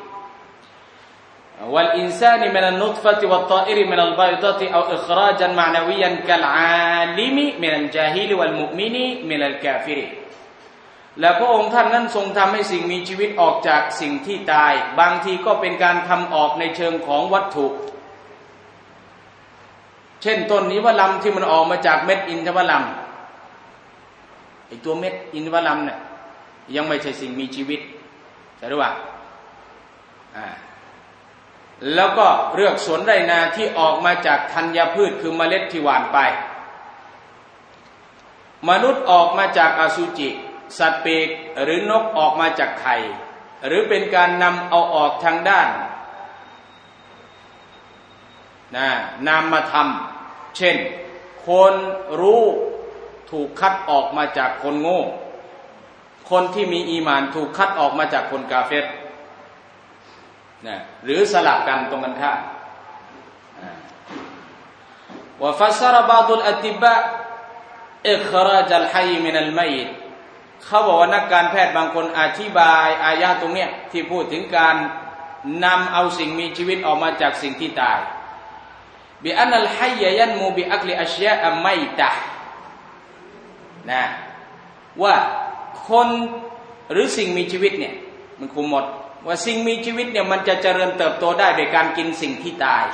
والإنسان من النطفة والطائر من البيضة أو إخراجا معنويا كالعالم من الجاهل والمؤمن من الكافر และพระองค์ท่านนั้นทรงทำให้สิ่งมีชีวิตออกจากสิ่งที่ตายบางทีก็เป็นการทำออกในเชิงของวัตถุเช่นต้นนี้วะลัมที่มันออกมาจากเม็ดอินทวลัมไอตัวเม็ดอินทวลัมเนี่ยยังไม่ใช่สิ่งมีชีวิตใช่หรือเปล่าแล้วก็เลือกสวนไรนาที่ออกมาจากธัญพืชคือเมล็ดที่หว่านไปมนุษย์ออกมาจากอสุจิสัตว์ปีกหรือนกออกมาจากไข่หรือเป็นการนำเอาออกทางด้านนามธรรมเช่นคนรู้ถูกคัดออกมาจากคนโง่คนที่มีอีหม่านถูกคัดออกมาจากคนกาเฟรหรือสลับกันตรงกันข้ามว่าฟัสรบาดุลอติบะอิคราจัลฮัยมินัลมัยตเขาบอกว่านักการแพทย์บางคนอธิบายอายะห์ตรงเนี้ยที่พูดถึงการนำเอาสิ่งมีชีวิตออกมาจากสิ่งที่ตายบิอันนัลฮัยยันมูบิอักลิอัชยาอัมมัยตะนะว่าคนหรือสิ่งมีชีวิตเนี่ยมันคุมหมดว่าสิ่งมีชีวิตเนี่ยมันจะเจริญเติบโตได้โดยการกินสิ่งที่ตาย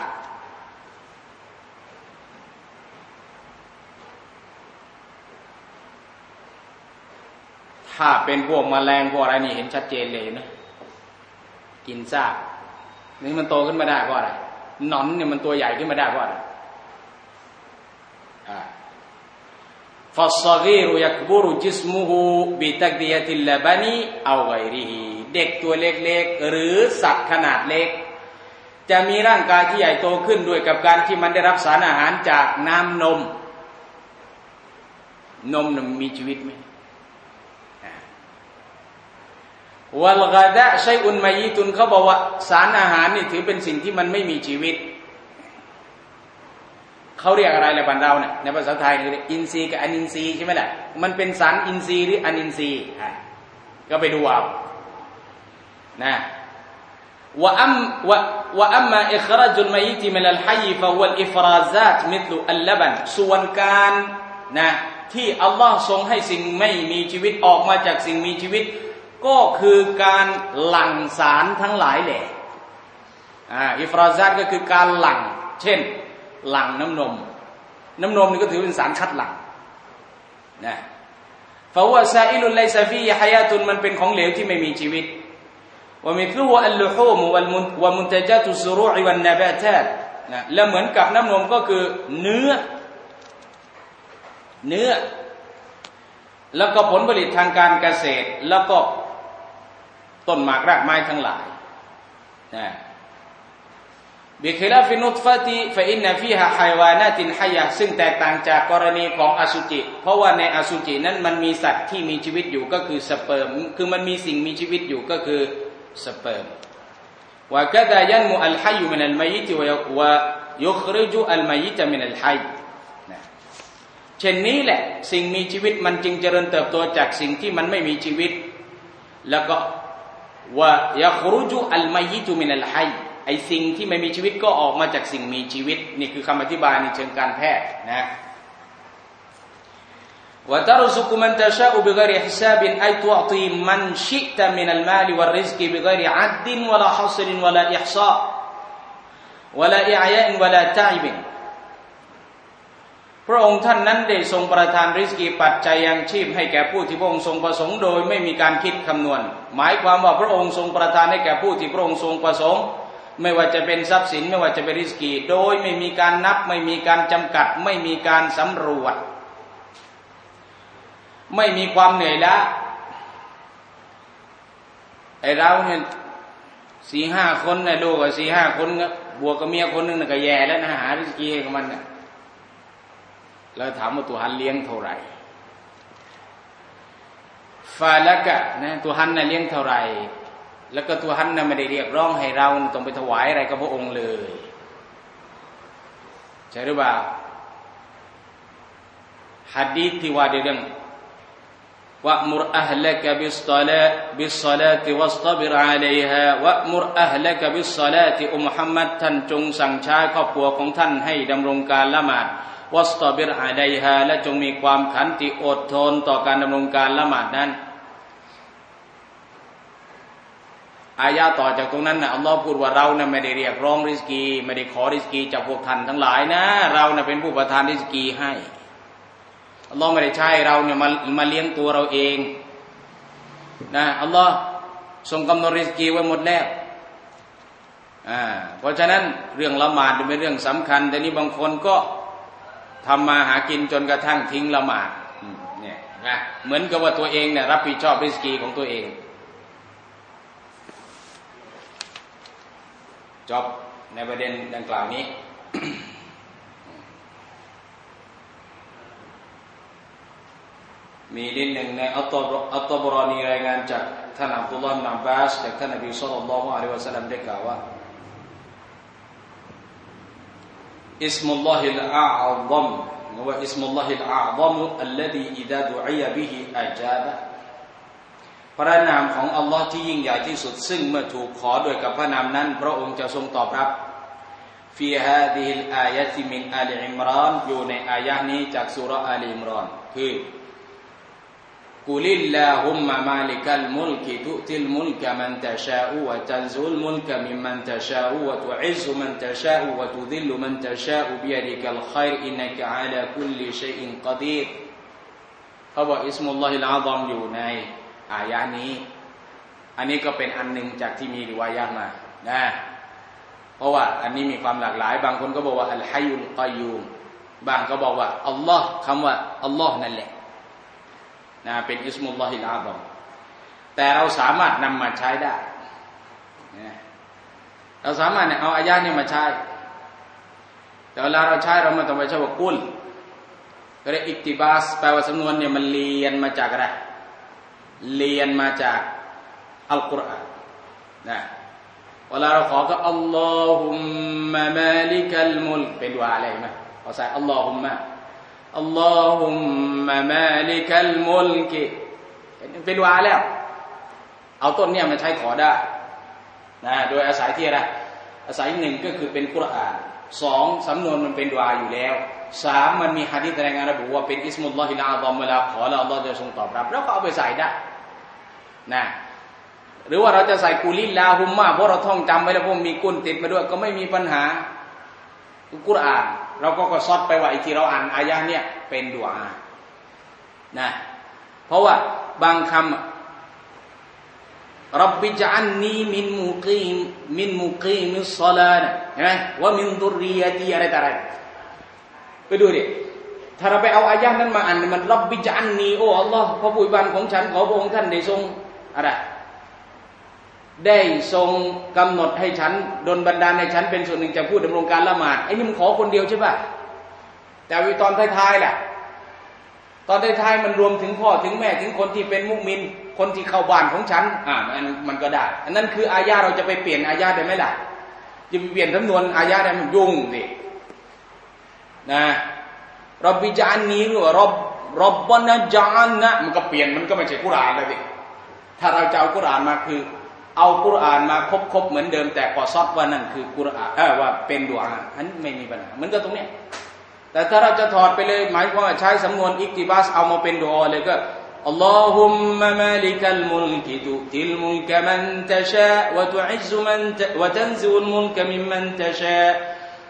ถ้าเป็นพวกแมลงพวกอะไรนี่เห็นชัดเจนเลยนะกินซากนี่มันโตขึ้นมาได้เพราะอะไรหนอนเนี่ยมันตัวใหญ่ขึ้นมาได้เพราะอะไรفالصغير يكبر جسمه بتغذية اللبن أو غيره เด็กตัวเล็กๆหรือสัตว์ขนาดเล็กจะมีร่างกายที่ใหญ่โตขึ้นด้วยกับการที่มันได้รับสารอาหารจากน้ำนมมีชีวิตไหมวัลกะดะชัยอุนมัยตุนเขาบอกว่าสารอาหารนี่ถือเป็นสิ่งที่มันไม่มีชีวิตเขาเรียกอะไรล่ะบ้านเราเนี่ยในภาษาไทยเรียกอินทรีย์กับอนินทรีย์ใช่ไหมล่ะมันเป็นสารอินทรีย์หรืออนินทรีย์ก็ไปดูเอานะวะอัมมาอิคราจุลมัยติมินัลฮัยฟะฮุวัลอิฟราซาตมิธลุอัลละบันส่วนการนะที่อัลลอฮ์ทรงให้สิ่งไม่มีชีวิตออกมาจากสิ่งมีชีวิตก็คือการหลั่งสารทั้งหลายแหละอิฟราซาตก็คือการหลั่งเช่นหลั่งน้ำนมนี่ก็ถือเป็นสารคัดหลั่งนะฟะฮุวะซาอิลุนไลซะฟีฮิฮะยาตุนมันเป็นของเหลวที่ไม่มีชีวิตวะมิธลุฮุอัลลุฮูมวะมุนตะญาตุซุรูอวันนบาตาตนะและเหมือนกับน้ำนมก็คือเนื้อแล้วก็ผลผลิตทางการเกษตรแล้วก็ต้นหมากรากไม้ทั้งหลายนะบิคิลาฟินุตฟะติฟะอินนะฟีฮาไฮวานาตินฮัยะซึ่งแตกต่างจากกรณีของอสุจิเพราะว่าในอสุจินั้นมันมีสัตว์ที่มีชีวิตอยู่ก็คือสเปิร์มคือมันมีสิ่งมีชีวิตอยู่ก็คือสเปิร์มวะกะดายันมุอัลฮัยมินัลมัยติวะยุคริจุอัลมัยตมินัลฮัยเช่นนี้แหละสิ่งมีชีวิตมันจึงเจริญเติบโตจากสิ่งที่มันไม่มีชีวิตแล้วก็วะยัครุจุอัลมัยติมินัลฮัยไอสิ่งที่ไม่มีชีวิตก็ออกมาจากสิ่งมีชีวิตนี่คือคำอธิบายในเชิงการแพทย์นะวะตารซุกุมันตะชาอุบิฆอยริฮิซาบินไอตุอตีมันชิตะมินัลมาลวัรริซกิบิฆอยริอัดดินวะลาฮัศรินวะลาอิห์ซาวะลาอิอญาอินวะลาตะอิบินพระองค์ท่านนั้นได้ทรงประทานริสกีปัจจัยยังชีพให้แก่ผู้ที่พระองค์ทรงประสงค์โดยไม่มีการคิดคำนวณหมายความว่าพระองค์ทรงประทานให้แก่ผู้ที่พระองค์ทรงประสงค์ไม่ว่าจะเป็นทรัพย์สินไม่ว่าจะเป็นริสกีโดยไม่มีการนับไม่มีการจำกัดไม่มีการสำรวจไม่มีความเหนื่อยล้าไอ้เราเนี่ย4-5 คนนะลูกก็4-5 คนบวกกับเมียคนนึงก็แย่แล้วนะหาริสกีให้กับมันเนี่ยแล้วถามว่าตัวฮันเลี้ยงเท่าไหร่ฟาละกะนะตัวฮันน่ะเลี้ยงเท่าไหร่แล้วก็ตัวฮันน่ะไม่ได้เรียกร้องให้เราต้องไปถวายอะไรกับพระองค์เลยใช่หรือเปล่าหะดีษที่ว่าเรื่องวะมุรอะห์ละกะบิศศอลาติวัสตะบิรอะลัยฮาวะมุรอะห์ละกะบิศศอลาติอุมุฮัมมัดท่านจงสั่งใช้ครอบครัวของท่านให้ดำรงการละหมาดวัสตะบิรอะลัยฮาและจงมีความขันติอดทนต่อการดำรงการละหมาดนั้นอายะต่อจากตรงนั้นนะอัลลอฮ์พูดว่าเรานะไม่ได้เรียกร้องริสกีไม่ได้ขอริสกีจากพวกท่านทั้งหลายนะเรานะเป็นผู้ประทานริสกีให้อัลลอฮ์ไม่ได้ใช้เราเนี่ยมาเลี้ยงตัวเราเองนะอัลลอฮ์ทรงกำหนดริสกีไว้หมดแล้วเพราะฉะนั้นเรื่องละหมาดเป็นเรื่องสำคัญแต่นี่บางคนก็ทำมาหากินจนกระทั่งทิ้งละหมาดเนี่ยนะเหมือนกับว่าตัวเองเนี่ยรับผิดชอบริสกีของตัวเองจบในประเด็นดังกล่าวนี้ มีดินหนึ่งในอัตตบรอนีรายงานจากท่านอับดุลลอฮ์ อิบนุ อับบาสจากท่านนบีศ็อลลัลลอฮุอะลัยฮิวะซัลลัมได้กล่าวว่าอิสมุลลอฮิลอาอฎอมว่าอิสมุลลอฮิลอาอฎอมอัลลซีอิซาดุอิยะบิฮิอะจาบะพระนามของอัลลอฮ์ที่ยิ่งใหญ่ที่สุดซึ่งเมื่อถูกขอโดยกับพระนามนั้นพระองค์จะทรงตอบรับฟีฮาดิฮิลอายะติมินอาลีอิมรอนอยู่ในอายะนี้จากซูเราะห์อาลีอิมรอนคือกุลิลลาฮุมมะมาลิกัลมุลกิตุติลมุลกะมันตะชาอุวะตันซุลมุลกะมิมมันตะชาอุวะตุอิซซุมันตะชาอุวะตุดิลลุมันตะชาอุบิยะดิกัลค็อยรอินนะกะอะลาคุลลิชัยอินกอดีรเขาบอกอิสมุลลอฮิลอาฎอมอยู่ในอายะนี้อันนี้ก็เป็นอันหนึ่งจากที่มีริวายะห์มานะเพราะว่าอันนี้มีความหลากหลายบางคนก็บอกว่าอัลฮัยยุลกอยยูมบางก็บอกว่าอัลลอฮ์คำว่าอัลลอฮ์นั่นแหละนะเป็นอิสมุลลอฮิลอาฎอมแต่เราสามารถนำมาใช้ได้นะเราสามารถเอาอายะห์นี้มาใช้แต่เวลาเราใช้เราไม่ต้องไปใช้ว่ากุลก็เรียกอิกติบาสแปลว่าสำนวนเนี่ยมันเรียนมาจากอะไรเรียนมาจากอัลกุรอานนะเวลาเราขอก็อัลลอฮุมมะมาลิกัลมุลกเป็นดุอาอะไรมั้ยพอใส่อัลลอฮุมมะอัลลอฮุมมะมาลิกัลมุลกเป็นดุอาแล้วเอาต้นเนี่ยมาใช้ขอได้นะโดยอาศัยที่อะไรอาศัยหนึ่งก็คือเป็นกุรอาน2สำนวนมันเป็นดุอาอยู่แล้ว3มันมีหะดีษรายงานระบุว่าเป็นอิสมุลลอฮิลอาฎอมเวลาขอแล้วอัลเลาะห์จะทรงตอบรับแล้วก็เอาไปใส่ได้นะหรือว่าเราจะใส่กุลิลลาฮุมมะเพราะเราท่องจำไว้แล้วพวกมีกุลติดมาด้วยก็ไม่มีปัญหากุรอานเราก็ซอดไปว่าไอ้ที่เราอ่านอายะห์เนี่ยเป็นดุอานะเพราะว่าบางคำรับบิจันนีมินมุกีมิศศอลานะเห็นไหมว่ามินดุริยะตีอะไรต่ออะไรไปดูดิถ้าเราไปเอาอายะห์นั้นมาอ่านมันรับบิจันนีโอ้อัลลอฮ์พระผู้อวยพรของฉันขอพระองค์ท่านได้ทรงอะไรได้ทรงกำหนดให้ฉันดลบันดาลให้ฉันเป็นส่วนหนึ่งจากผู้ดำรงการละหมาดไอ้นี่มันขอคนเดียวใช่ป่ะแต่ตอนท้ายๆล่ะตอนท้ายๆมันรวมถึงพ่อถึงแม่ถึงคนที่เป็นมุมินคนที่เข้าบ้านของฉันมันก็ได้อันนั้นคืออายะห์เราจะไปเปลี่ยนอายะห์ได้ไหมล่ะจะไปเปลี่ยนจำนวนอายะห์ได้มันยุ่งดินะร็อบบิจอันนี้หรือร็อบบานะจอันนะมันก็เปลี่ยนมันก็ไม่ใช่กุรอานแล้วดิถ้าเราจะเอากุรอานมาคือเอากุรอานมาครบเหมือนเดิมแต่ขอซอดว่านั่นคือกุรอานว่าเป็นดุอาอันไม่มีปัญหาเหมือนกับตรงเนี้ยแต่ถ้าเราจะถอดไปเลยหมายความว่าใช้สำนวนอิกติบาสเอามาเป็นดุอาเลยก็อัลลอฮุมมะมาลิกัลมุลกิตุติลมุลกะมันตะชาวะตุอิซซุมันวะตันซุลมุลกะมิมมันตะชา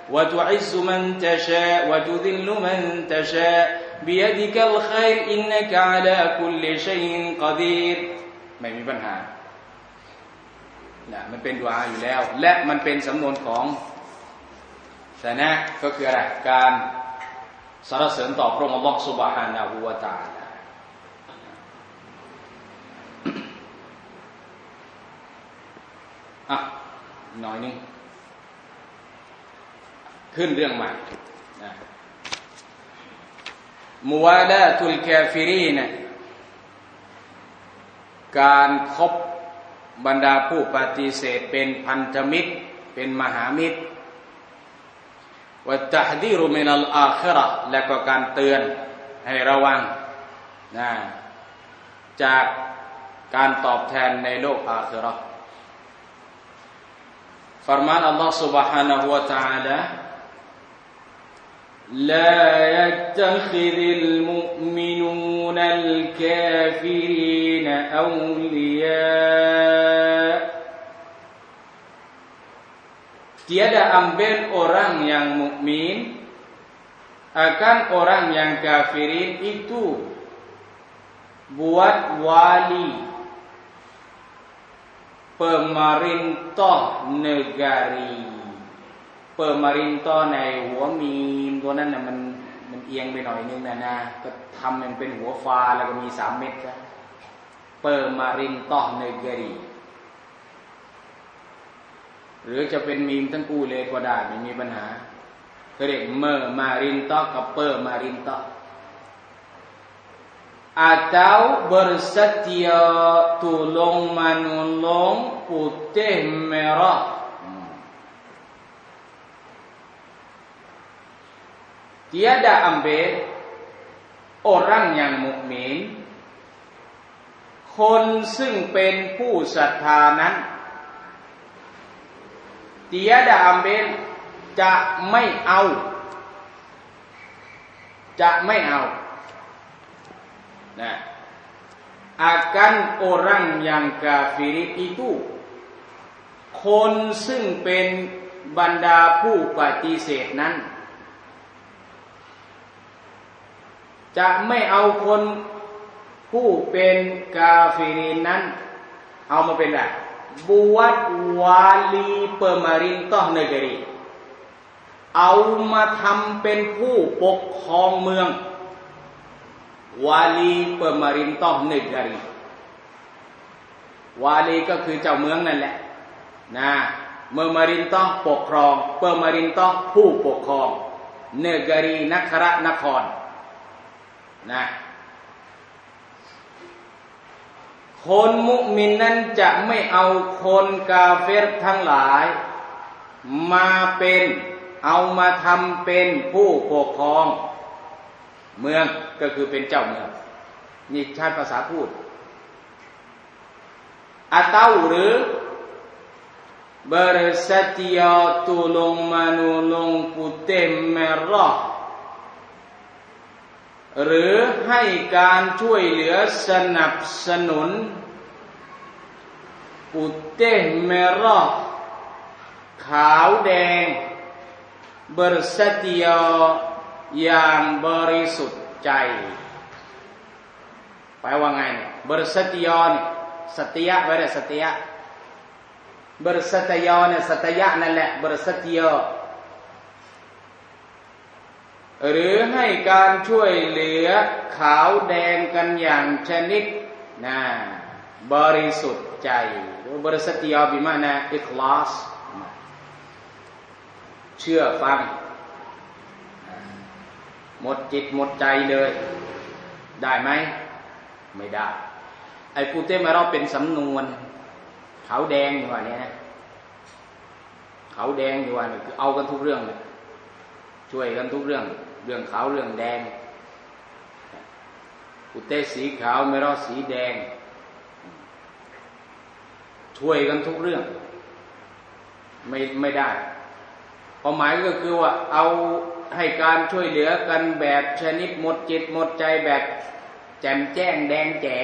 وتعز من تشاء وتذل من تشاء بيدك الخير إنك على كل شيء قدير ไม่มีปัญหานะมันเป็นดุอาอยู่แล้วและมันเป็นสำนวนของสนะก็คืออะไรการสรรเสริญต่อพระองค์อัลเลาะห์ซุบฮานะฮูวะตะอาลาหน่อยนึงขึ้นเรื่องใหม่นะมุวาลาตุลกาฟิรีนการคบบรรดาผู้ปฏิเสธเป็นพันธมิตรเป็นมหามิตรวัตตะฮดีรุมินัลอาคิเราะห์และก็การเตือนให้ระวังนะจากการตอบแทนในโลกอาคิเราะห์فرمان الله سبحانه وتعالى لا يتخذ المؤمنون الكافرين أولياء Tiada ambil orang yang mukmin akan orang yang kafirin itu buat wali pemerintah negari pemerintah ในหัวมีมตัวนั้นน่ะมันเอียงไปหน่อยนึงนะก็ทำมันเป็นหัวฟ้าแล้วก็มี3เม็ดซะ pemerintah negeri หรือจะเป็นมีมทั้งคู่เลยก็ได้ไม่มีปัญหาเขาเรียกpemerintahกับ pemerintah atau bersetia tolong menolong putih merah tiada ambil orang yang mukmin คนซึ่งเป็นผู้ศรัทธานั้น tiada ambil จะไม่เอาnah akan orang yang kafir itu คนซึ่งเป็นบรรดาผู้ปฏิเสธนั้นจะไม่เอาคนผู้เป็นกาฟิรินนั้นเอามาเป็นอะไร buat wali pemerintah negeri เอามาทำเป็นผู้ปกครองเมืองwali pemerintah negeri wali ก็คือเจ้าเมืองนั่นแหละนะ pemerintah ปกครอง pemerintah ผู้ปกครอง negeri นครนครนะคนมุมินนั้นจะไม่เอาคนกาเฟรทั้งหลายมาเป็นเอามาทำเป็นผู้ปกครองเมืองก็คือเป็นเจ้าเมืองนี่ใช้ภาษาพูดatau หรือ bersetia tolong menolong putih merah หรือให้การช่วยเหลือสนับสนุน putih merah ขาวแดง bersetia yang beriสุทธิ์ใจแปลว่าไงเนี่ย bersetia เนี่ยสัตยะไว้ได้สัตยะ bersetia เนี่ยสัตยะนั่นแหละ bersetia หรือให้การช่วยเหลือขาวแดงกันอย่างชนิดนะบริสุทธิ์ใจ bersetia บิมานะอิคลาสเชื่อฟังหมดจิตหมดใจเลยได้ไหมไม่ได้ไอ้ปูเต้มาเราเป็นสำนวนขาวแดงอยู่ว่านี้นะขาวแดงอยู่ว่านี่คือเอากันทุกเรื่องเลยช่วยกันทุกเรื่องเรื่องขาวเรื่องแดงปูเต้สีขาวไม่เราสีแดงช่วยกันทุกเรื่องไม่ได้ความหมายก็คือว่าเอาให้การช่วยเหลือกันแบบชนิดหมดจิตหมดใจแบบแจ่มแจ้งแดงแจ๋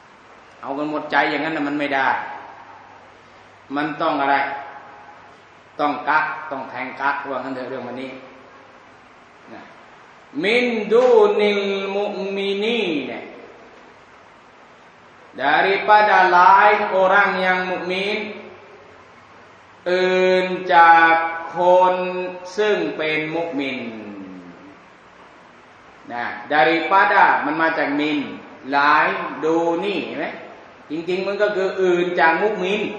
เอากันหมดใจอย่างนั้นนะมันไม่ได้มันต้องอะไรต้องกักต้องแทงกักว่างั้นเถอะเรื่องวันนี้นะมินดูนิลมุมินีเนี่ยdaripada lain orang yang mukmin อื่นจากคนซึ่งเป็นมุมินนะ daripada มันมาจากมินหลายดูนี่เห็นไหมจริงๆมันก็คืออื่นจากมุมิน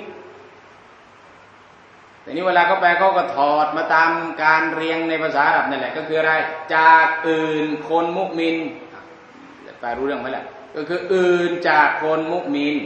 แต่นี่เวลาเขาแปลเขาก็ถอดมาตามการเรียงในภาษาอาหรับนั่นแหละก็คืออะไรจากอื่นคนมุมินแปลรู้เรื่องไหมล่ะก็คืออื่นจากคนมุมิน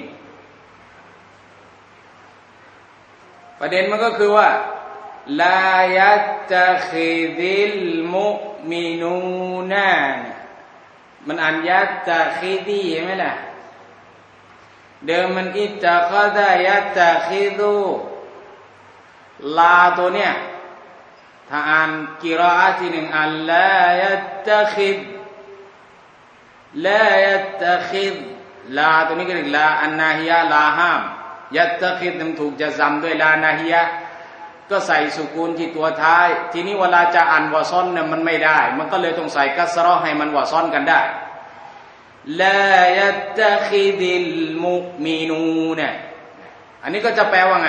ประเด็นมันก็คือว่าลายัตตะคิดิลมุมินูนามันอ่านยัตตะคิดีใช่ไหมล่ะเดิมมันอิตตะคอดะยัตตะคิดูลาตัวเนี้ยถ้าอ่านกิรออะห์ที่หนึ่งอัลลายัตตะคิดลายัตตะคิดลาตัวนี้ก็เรียกลาอันนาฮิยะลาห้ามยัตตะคิดมันถูกจะซัมด้วยลานาฮิยะก็ใส่สุกูนที่ตัวท้ายทีนี้เวลาจะอ่านวะซอนเนี่ยมันไม่ได้มันก็เลยต้องใส่กัสเราะห์ให้มันวะซอนกันได้ลายัตตะคิดิลมุมินูนอันนี้ก็จะแปลว่าไง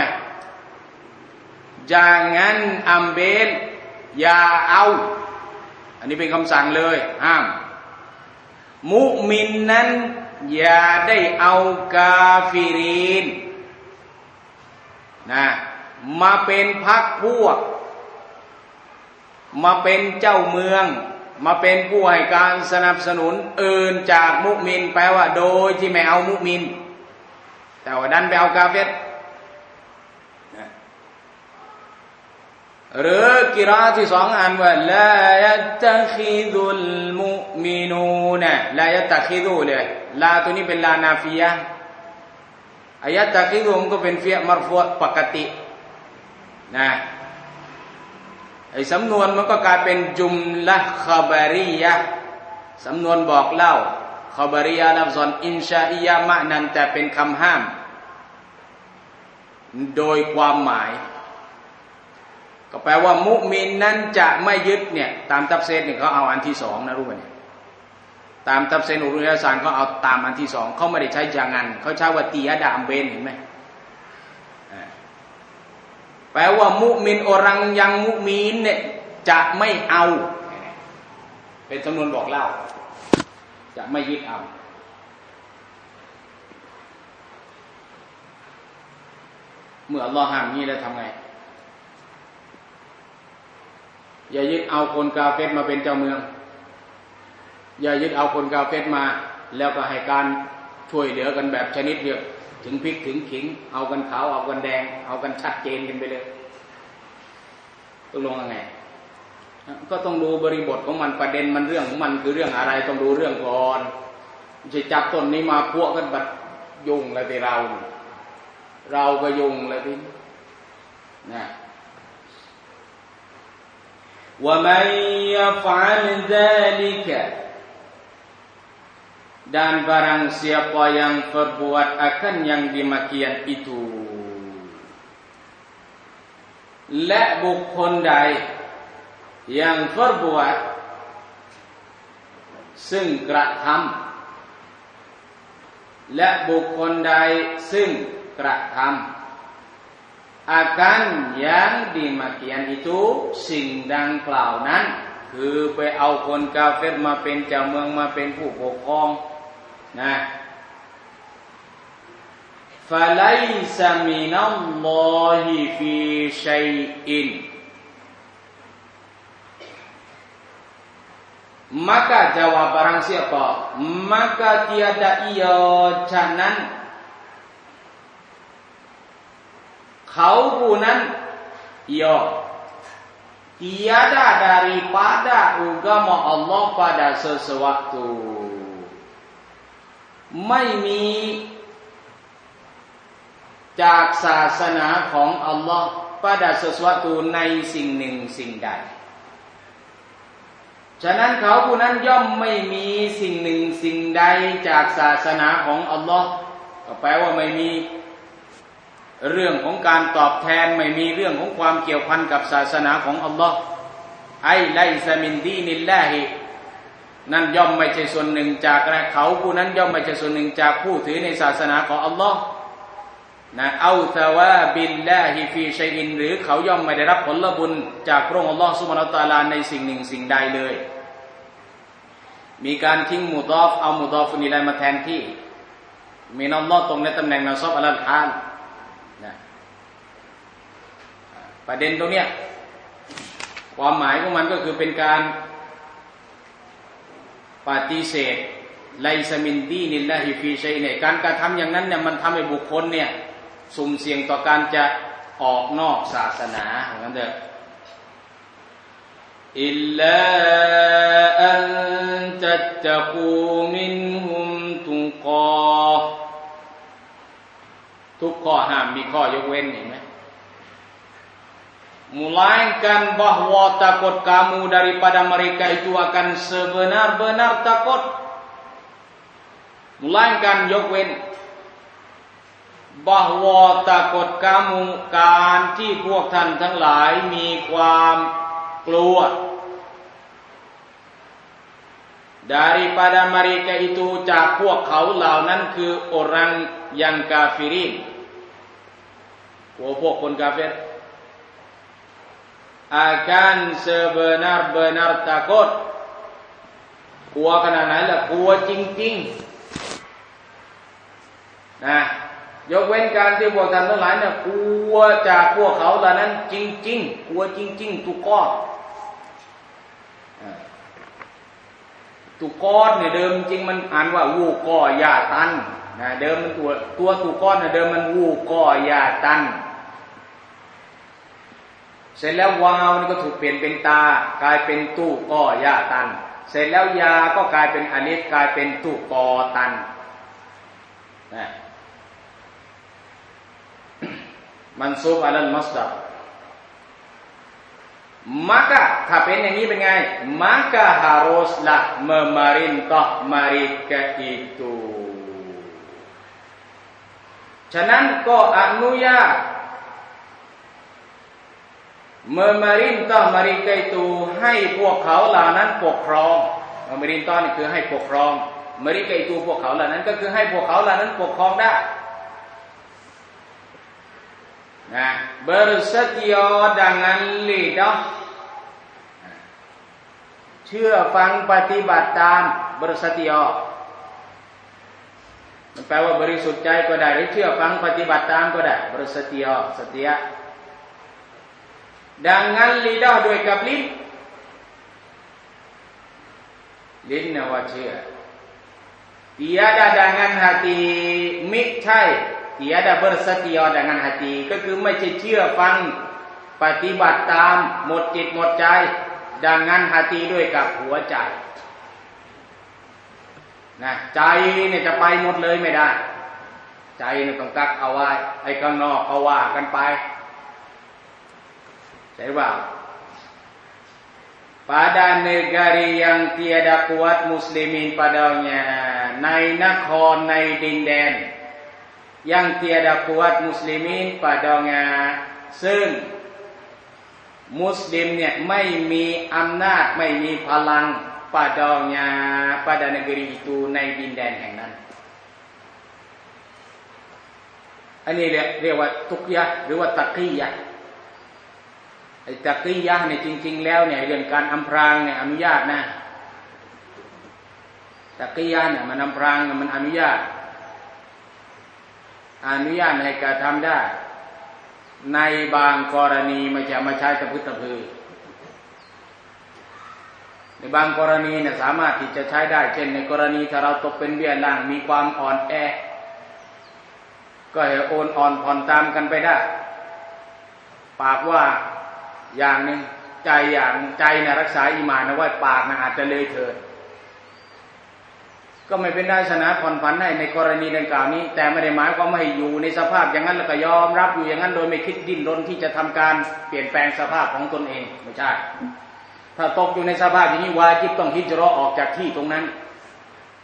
jangan ambil อย่าเอาอันนี้เป็นคำสั่งเลยห้ามมุมินนั้นอย่าได้เอากาฟิรินนะมาเป็นพรรคพวกมาเป็นเจ้าเมืองมาเป็นผู้ให้การสนับสนุนอื่นจากมุมินแปลว่าโดยที่ไม่เอามุมินแต่ว่าดันไปเอากาเฟรหรือกิรออะห์ที่สองอ่านว่าลายัตตะคิดุลมุมินูนะลายัตตะคิดูเลยลาตัวนี้เป็นลานาฟิยะห์อายะตะคิดูมันก็เป็นฟิอ์มัรฟูอ์ปกตินะไอ้สำนวนมันก็กลายเป็นจุมละคอบารียะห์สำนวนบอกเล่าคอบารียะห์ลัฟซอนอินชาอียะห์มะนันแต่เป็นคำห้ามโดยความหมายก็แปลว่ามุมินนั้นจะไม่ยึดเนี่ยตามตัฟซีรเนี่ยเขาเอาอันที่สองนะรู้ไหมเนี่ยตามตัฟซีรอุรุยะซานเขาเอาตามอันที่สองเขาไม่ได้ใช้จางันเขาใช้ว่าตียะดาอัมเบนเห็นไหมแปลว่ามุมินorang yang mukminเนี่ยจะไม่เอาเป็นจำนวนบอกเล่าจะไม่ยึดเอาเมื่ออัลลอฮ์ห้ามนี้แล้วทำไงอย่ายึดเอาคนกาเฟรมาเป็นเจ้าเมืองอย่ายึดเอาคนกาเฟรมาแล้วก็ให้การช่วยเหลือกันแบบชนิดเดียวถึงพริกถึงขิงเอากันขาวเอากันแดงเอากันชัดเจนกันไปเลยต้องลงยังไงก็ต้องดูบริบทของมันประเด็นมันเรื่องของมันคือเรื่องอะไรต้องดูเรื่องก่อนไม่ใช่จับต้นนี้มาพวกกันบัดยุ่งเลยไปเราก็ยุ่งเลยพี่นะوَمَنْ يَفْعَلْ ذَلِكَ dan barang siapa yang berbuat akan yang demikian itu และบุคคลใด yang berbuat ซึ่งกระทำและบุคคลใดซึ่งกระทำakan yang demikian itu สิ่งดังกล่าวนั้นคือไปเอาคนกาเฟรมาเป็นเจ้าเมืองมาเป็นผู้ปกครองนะ فَلَيْسَ مِنَ اللَّهِ فِي شَيْءٍ maka jawab barang siapa maka tiada ia cananเขาผู้นั้นtiada daripada agama Allah pada sesuatu ไม่มีจากศาสนาของอัลลอฮ์ pada sesuatu ในสิ่งหนึ่งสิ่งใดฉะนั้นเขาผู้นั้นย่อมไม่มีสิ่งหนึ่งสิ่งใดจากศาสนาของอัลลอฮ์ก็แปลว่าไม่มีเรื่องของการตอบแทนไม่มีเรื่องของความเกี่ยวพันกับศาสนาของอัลลอฮ์ไอไลซามินดีนิลลาฮินั่นย่อมไม่ใช่ส่วนหนึ่งจากเขาผู้นั้นย่อมไม่ใช่ส่วนหนึ่งจากผู้ถือในศาสนาของอัลลอฮ์นะเอาซาวาบิลลาฮิฟีชัยอินหรือเขาย่อมไม่ได้รับผลบุญจากพระองค์อัลลอฮ์ซุบฮานะฮูวะตะอาลาในสิ่งหนึ่งสิ่งใดเลยมีการทิ้งมุฎอฟเอามุฎอฟอิลัยมาแทนที่มินัลลอฮ์ตรงในตำแหน่งนัซอบอัลฮาลนะประเด็นตรงเนี้ยความหมายของมันก็คือเป็นการปฏิเสธไลซามินดีนิลลาฮิฟีชัยเนี่ยการกระทำอย่างนั้นเนี่ยมันทำให้บุคคลเนี่ยสุ่มเสี่ยงต่อการจะออกนอกศาสนาอย่างนั้นเถอะอิลลาอันตัตตะกูมินฮุมตุกอทุกข้อห้ามมีข้อยกเว้นเห็นไหมmelainkan bahwa takut kamu daripada mereka itu akan sebenar-benar takut melainkan ยกเว้น bahwa takut kamu การที่พวกท่านทั้งหลายมีความกลัว daripada mereka itu จากพวกเขาเหล่านั้นคือ orang yang kafirin พวกคนกาเฟรakan sebenar-benar takut กลัวขนาดไหนล่ะกลัวจริงๆนะยกเว้นการที่พวกท่านทั้งหลายเนี่ยกลัวจากพวกเขาเหล่านั้นจริงๆกลัวจริงๆตุกอดเนี่ยเดิมจริงมันอ่านว่าวูกอยาตันนะเดิมมันตัวตุกอดเนี่ยเดิมมันวูกอยาตันเสร็จแล้ววาวนี่ก็ถูกเปลี่ยนเป็นตากลายเป็นตู้กอยาตันเสร็จแล้วยาก็กลายเป็นอลิฟกลายเป็นตู้กอตันนะมันซุบอัลมัสดาร์ maka ถ้าเป็นอย่างนี้เป็นไง maka haruslah memerintah mereka itu ฉะนั้นก็อนุญาตmemerintah mereka itu ให้พวกเขาเหล่านั้นปกครอง memerintah นี่คือให้ปกครอง mereka itu พวกเขาเหล่านั้นก็คือให้พวกเขาเหล่านั้นปกครองได้นะ bersetia dengan lidah เชื่อฟังปฏิบัติตาม bersetia มันแปลว่าบริสุทธิ์ใจก็ได้หรือเชื่อฟังปฏิบัติตามก็ได้ bersetia เสตียdengan lidah ด้วยกับลิ้นนะว่าเชื่อ tiada dengan hati มิใช่ tiada bersetia dengan hati ก็คือไม่ใช่เชื่อฟังปฏิบัติตามหมดจิตหมดใจ dengan hati ด้วยกับหัวใจนะใจเนี่ยจะไปหมดเลยไม่ได้ใจเนี่ยต้องกักเอาไว้ไอ้ข้างนอกก็ว่ากันไปใช่ป่าว pada negeri yang tiada kuat muslimin padanya ในนครในดินแดน yang tiada kuat muslimin padanya ซึ่งมุสลิมเนี่ยไม่มีอำนาจไม่มีพลัง padanya pada negeri itu ในดินแดนแห่งนั้นอันนี้เรียกว่าตุกยะหรือว่าตักกียะไอ้ตักกียะเนี่ยจริงๆแล้วเนี่ยเรื่องการอำพรางเนี่ยอนุญาตนะตักกียะเนี่ยมันอำพรางมันอนุญาตให้กระทำได้ในบางกรณีไม่ใช่มาใช้ตะพึดตะพือในบางกรณีเนี่ยสามารถที่จะใช้ได้เช่นในกรณีถ้าเราตกเป็นเบี้ยล่างมีความอ่อนแอก็ให้โอนอ่อนผ่อนตามกันไปได้ปากว่าอย่างหนึ่งใจอย่างใจนะรักษาอีหม่านเอาไว้ปากนะอาจจะเลยเถิดก็ไม่เป็นได้ชนะผ่อนผันให้ในกรณีดังกล่าวนี้แต่ไม่ได้หมายความว่าให้อยู่ในสภาพอย่างนั้นแล้วก็ยอมรับอยู่อย่างนั้นโดยไม่คิดดิ้นรนที่จะทำการเปลี่ยนแปลงสภาพของตนเองไม่ใช่ถ้าตกอยู่ในสภาพอย่างนี้วาญิบต้องฮิจเราะห์ออกจากที่ตรงนั้น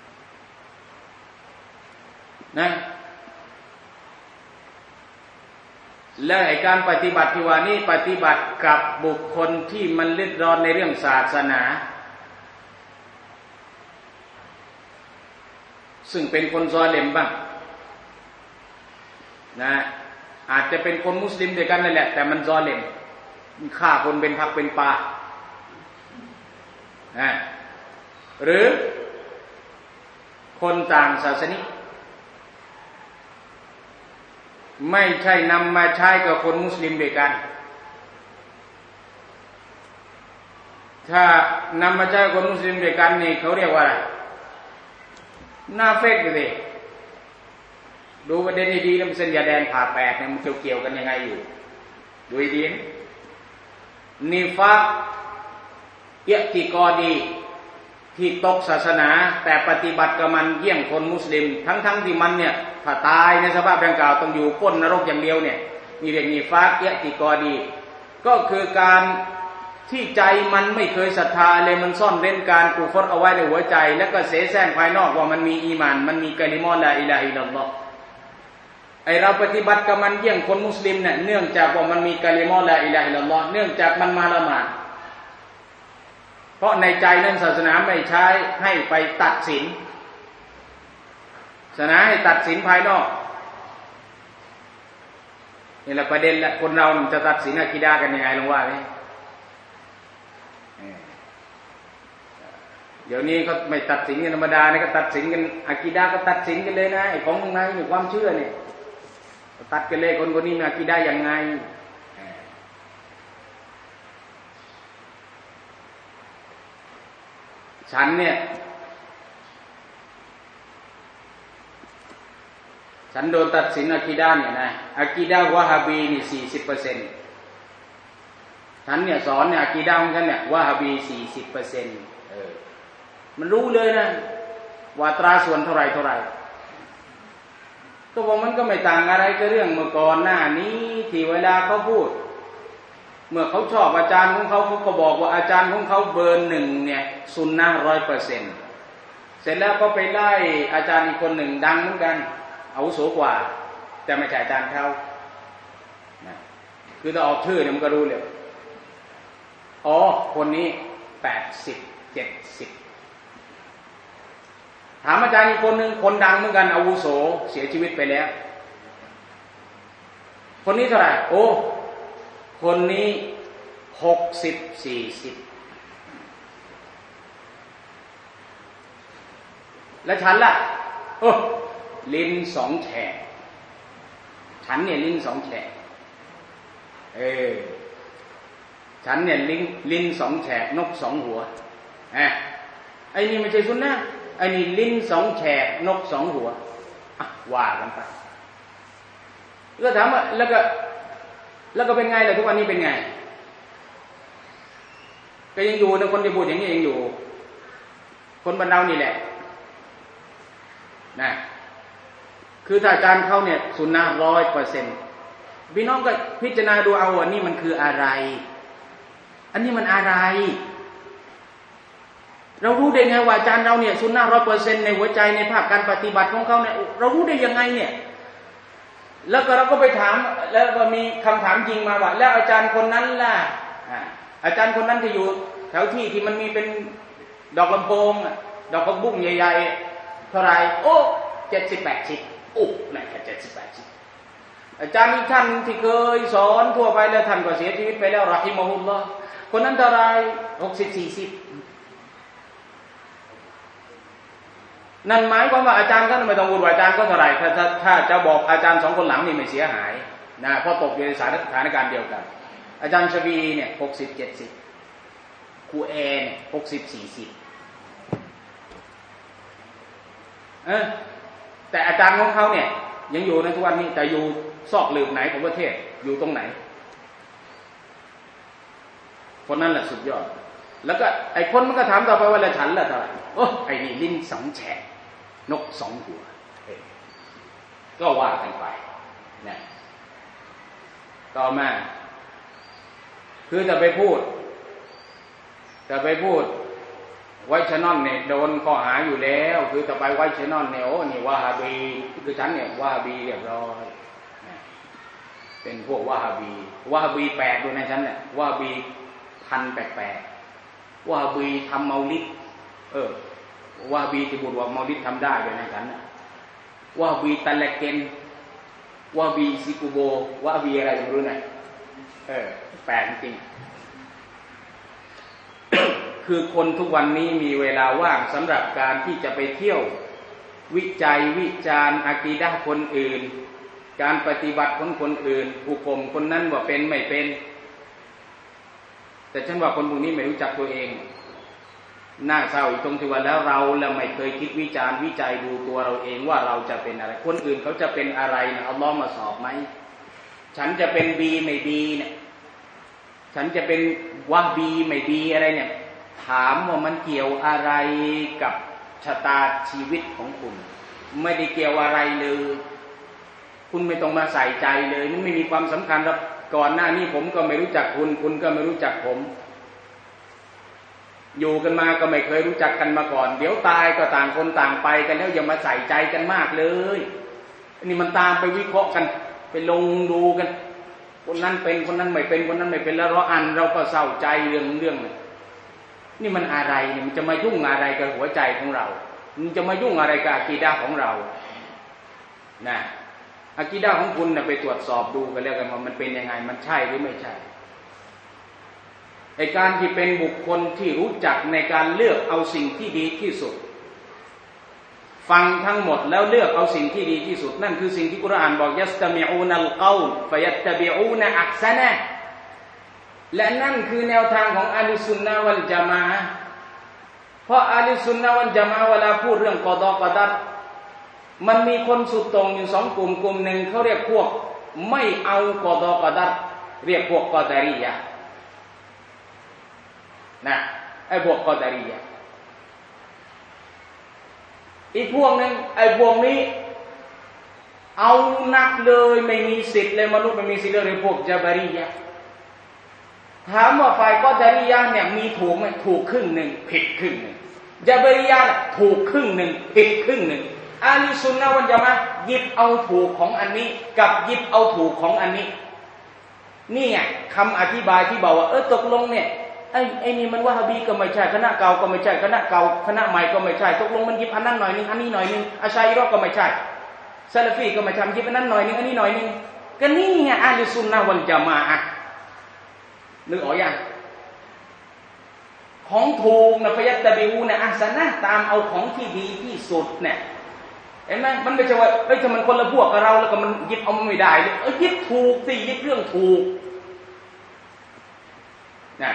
นะและไอ้การปฏิบัติที่ว่านี้ปฏิบัติกับบุคคลที่มันริดร้อนในเรื่องศาสนาซึ่งเป็นคนซอเลมบ้างนะอาจจะเป็นคนมุสลิมด้วยกันนั่นแหละแต่มันซอเลมฆ่าคนเป็นผักเป็นปลานะหรือคนต่างศาสนิกไม่ใช่นำมาใช้กับคนมุสลิมด้วยกันถ้านำมาใช้กับคนมุสลิมด้วยกันนี่เขาเรียกว่าอะไรน่าเฟกเลยดูประเด็นดีๆแล้วมันเส้นยาแดงผ่าแปดเนี่ยมันเกี่ยวกันยังไงอยู่ดูดีนิฟะอิอ์ติกอดีที่ตกศาสนาแต่ปฏิบัติกับมันเยี่ยงคนมุสลิมทั้งที่มันเนี่ยถ้าตายในสภาพดังกล่าวต้องอยู่ก้นนรกอย่างเดียวเนี่ยมีเรียกนิฟะอิอ์ติกอดีก็คือการที่ใจมันไม่เคยศรัทธาเลยมันซ่อนเร้นการกุฟรเอาไว้ในหัวใจแล้วก็เสแสร้งภายนอกว่ามันมีอีหม่านมันมีกะลิมอลาอิลาฮะอิลลัลลอฮ์ไอเราปฏิบัติกับมันเยี่ยงคนมุสลิมเนี่ยเนื่องจากว่ามันมีกะลิมอลาอิลาฮะอิลลัลลอฮ์เนื่องจากมันมาละหมาดเพราะในใจนั้นศาสนาไม่ใช้ให้ไปตัดสินศาสนาให้ตัดสินภายนอกนี่แหละประเด็นละคนเราจะตัดสินอะกีดะห์กันยังไงลองว่าไหมเดี๋ยวนี้เขาไม่ตัดสินกันธรรมดาเนี่ยก็ตัดสินกันอะกีดะห์ก็ตัดสินกันเลยนะไอ้ของข้างในมีความเชื่อเนี่ยตัดกันเลยคนนี้มีอะกีดะห์ยังไงฉันเนี่ยฉันโดนตัดสินอะกีดะห์เนี่ยนะอะกีดะห์วะฮาบีนี่ 40% ฉันเนี่ยสอนเนี่ยอะกีดะห์ของฉันเนี่ยวะฮาบี 40%มันรู้เลยนะว่าตราส่วนเท่าไหร่ก็บอกมันก็ไม่ต่างอะไรกับเรื่องเมื่อก่อนหน้านี้ที่เวลาเขาพูดเมื่อเขาชอบอาจารย์ของเขาก็บอกว่าอาจารย์ของเขาเบอร์1เนี่ยซุนนะห์ 100% เสร็จแล้วก็ไปไล่อาจารย์อีกคนหนึ่งดังเหมือนกันอาวุโสกว่าแต่ไม่ใช่อาจารย์เขานะคือถ้าออกชื่อเนี่ยมันก็รู้เลยอ๋อคนนี้80-70ถามอาจารย์อีกคนหนึ่งคนดังเหมือนกันอาวุโสเสียชีวิตไปแล้วคนนี้เท่าไหร่โอ้คนนี้60-40แล้วฉันล่ะโอ้ลิ้น2 แฉกฉันเนี่ยลิ้น2 แฉกฉันเนี่ยลิ้น2 แฉกนก2 หัวไอ้นี่ไม่ใช่ซุนนะห์ไอ้นี่ลิ้น2 แฉกนก2 หัวว่ากันไปก็ถามว่าแล้วก็เป็นไงล่ะทุกวันนี้เป็นไงก็ยังอยู่นะคนที่พูดอย่างนี้ยังอยู่คนบ้านเรานี่แหละนะคือถ้าอาจารย์เขาเนี่ยซุนนะห์ 100% พี่น้องก็พิจารณาดูเอาว่านี่มันคืออะไรอันนี้มันอะไรเรารู้ได้ไงว่าอาจารย์เราเนี่ยซุนนะห์ 100% ในหัวใจในภาคการปฏิบัติของเขาเนี่ยเรารู้ได้ยังไงเนี่ยแล้วก็เราก็ไปถามแล้วก็มีคำถามจริงมาว่าแล้วอาจารย์คนนั้นล่ะอาจารย์คนนั้นที่อยู่แถวที่มันมีเป็นดอกลำโพงดอกผักบุ้งใหญ่ๆเท่าไหร่โอ้70-80โอ้ไหนแค่70-80อาจารย์อีกท่านที่เคยสอนทั่วไปแล้วท่านก็เสียชีวิตไปแล้วรอฮิมะฮุลลอฮ์คนนั้นเท่าไหร่60-40นั่นหมายความว่าอาจารย์ก็ไม่ต้องวุ่นวายอาจารย์ก็เท่าไหร่ถ้าจะบอกอาจารย์2 คนหลังนี่ไม่เสียหายนะเพราะตกอยู่ในสถานการณ์เดียวกันอาจารย์ชวีเนี่ย60-70ครูแอเนี่ย60-40แต่อาจารย์ของเขาเนี่ยยังอยู่ในทุกวันนี้แต่อยู่ซอกหลืบไหนของประเทศอยู่ตรงไหนคนนั้นแหละสุดยอดแล้วก็ไอ้คนมันก็ถามต่อไปว่าแล้วฉันล่ะเท่าไหร่โอ้ไอ้นี่ลิ้น2 แฉกนก2 หัวก็ว่ากันไปนะต่อมาคือจะไปพูดไวท์ชแนลเนี่ยโดนข้อหาอยู่แล้วคือจะไปไวท์ชแนลเนี่ยโอ้นี่วะฮาบีคือฉันเนี่ยวะฮาบีเรียบร้อยนะเป็นพวกวะฮาบีแปลกด้วยนะฉันเนี่ยวะฮาบีพันแปลกๆวะฮาบีทำเมาลิดวะฮาบีที่บอกว่าเมาลิดทำได้ด้วยนะฉันวะฮาบีตะละเกนวะฮาบีซิกุโบวะฮาบีอะไรไม่รู้นะแปลกจริง คือคนทุกวันนี้มีเวลาว่างสำหรับการที่จะไปเที่ยววิจัยวิจารณ์อากีดะห์คนอื่นการปฏิบัติของคนอื่นผู้ข่มคนนั้นว่าเป็นไม่เป็นแต่ฉันว่าคนพวกนี้ไม่รู้จักตัวเองน่าเศร้าอีกตรงที่ว่าแล้วเราไม่เคยคิดวิจารณ์วิจัยดูตัวเราเองว่าเราจะเป็นอะไรคนอื่นเขาจะเป็นอะไรนะอัลเลาะห์มาสอบไหมฉันจะเป็นดีไม่ดีเนี่ยฉันจะเป็นวะฮาบีไม่ดีอะไรเนี่ยถามว่ามันเกี่ยวอะไรกับชะตาชีวิตของคุณไม่ได้เกี่ยวอะไรเลยคุณไม่ต้องมาใส่ใจเลยมันไม่มีความสำคัญครับก่อนหน้านี้ผมก็ไม่รู้จักคุณคุณก็ไม่รู้จักผมอยู่กันมาก็ไม่เคยรู้จักกันมาก่อนเดี๋ยวตายก็ต่างคนต่างไปกันแล้วอย่ามาใส่ใจกันมากเลยนี่มันตามไปวิเคราะห์กันไปลงดูกันคนนั้นเป็นคนนั้นไม่เป็นคนนั้นไม่เป็นแล้วเราก็เศร้าใจเรื่องนี่มันอะไรเนี่ยมันจะมายุ่งอะไรกับหัวใจของเรามันจะมายุ่งอะไรกับอากีดะห์ของเรานะอากีดะห์ของคุณนะไปตรวจสอบดูกันแล้วกันว่ามันเป็นยังไงมันใช่หรือไม่ใช่ไอ้การที่เป็นบุคคลที่รู้จักในการเลือกเอาสิ่งที่ดีที่สุดฟังทั้งหมดแล้วเลือกเอาสิ่งที่ดีที่สุดนั่นคือสิ่งที่กุรอานบอกยัสตะมิอูนัลกอลฟะยัตตะบิอูนอักซะนะและนั่นคือแนวทางของอะห์ลุสซุนนะฮ์วัลญะมาอะห์เพราะอะห์ลุสซุนนะฮ์วัลญะมาอะห์เวลาพูดเรื่องกอฎอกอดัรมันมีคนสุดตรงอยู่2กลุ่มหนึ่งเขาเรียกพวกไม่เอากอฎอกอดัรเรียกพวกกอดารียะห์นะไอ้พวกกอดารียะห์อีกพวกนึงไอ้พวกนี้เอานักเลยไม่มีสิทธิ์เลยมนุษย์ไม่มีสิทธิ์เลยพวกญะบารียะห์ถามว่าฝ่ายกอดารียะห์เนี่ยมีถูกไหมถูกครึ่งนึงผิดครึ่งนึงญะบารียะห์ถูกครึ่งนึงผิดครึ่งนึงอะห์ลุสซุนนะฮ์วัลญะมาอะห์หยิบเอาถูกของอันนี้กับหยิบเอาถูกของอันนี้นี่ไงคำอธิบายที่บอกว่าตกลงเนี่ยไอ้นี่มันวะฮาบีก็ไม่ใช่คณะเก่าก็ไม่ใช่คณะเก่าคณะใหม่ก็ไม่ใช่ตกลงมันหยิบอันนั้นหน่อยนึงอันนี้หน่อยนึงอัชอะอิเราะห์ก็ไม่ใช่ซะลาฟีก็ไม่ใช่หยิบอันนั้นหน่อยนึงอันนี้หน่อยนึงก็นี่ไงอะห์ลุสซุนนะฮ์วัลญะมาอะห์นึกออกยังของถูกนะฟะยัตตะบิอูนะอัหซะนะตามเอาของที่ดีที่สุดเนี่ยเห็นไหมมันไม่ใช่ว่าถ้ามันคนละพวกกับเราแล้วก็มันหยิบเอาไม่ได้เลยหยิบถูกสิหยิบเรื่องถูกนะ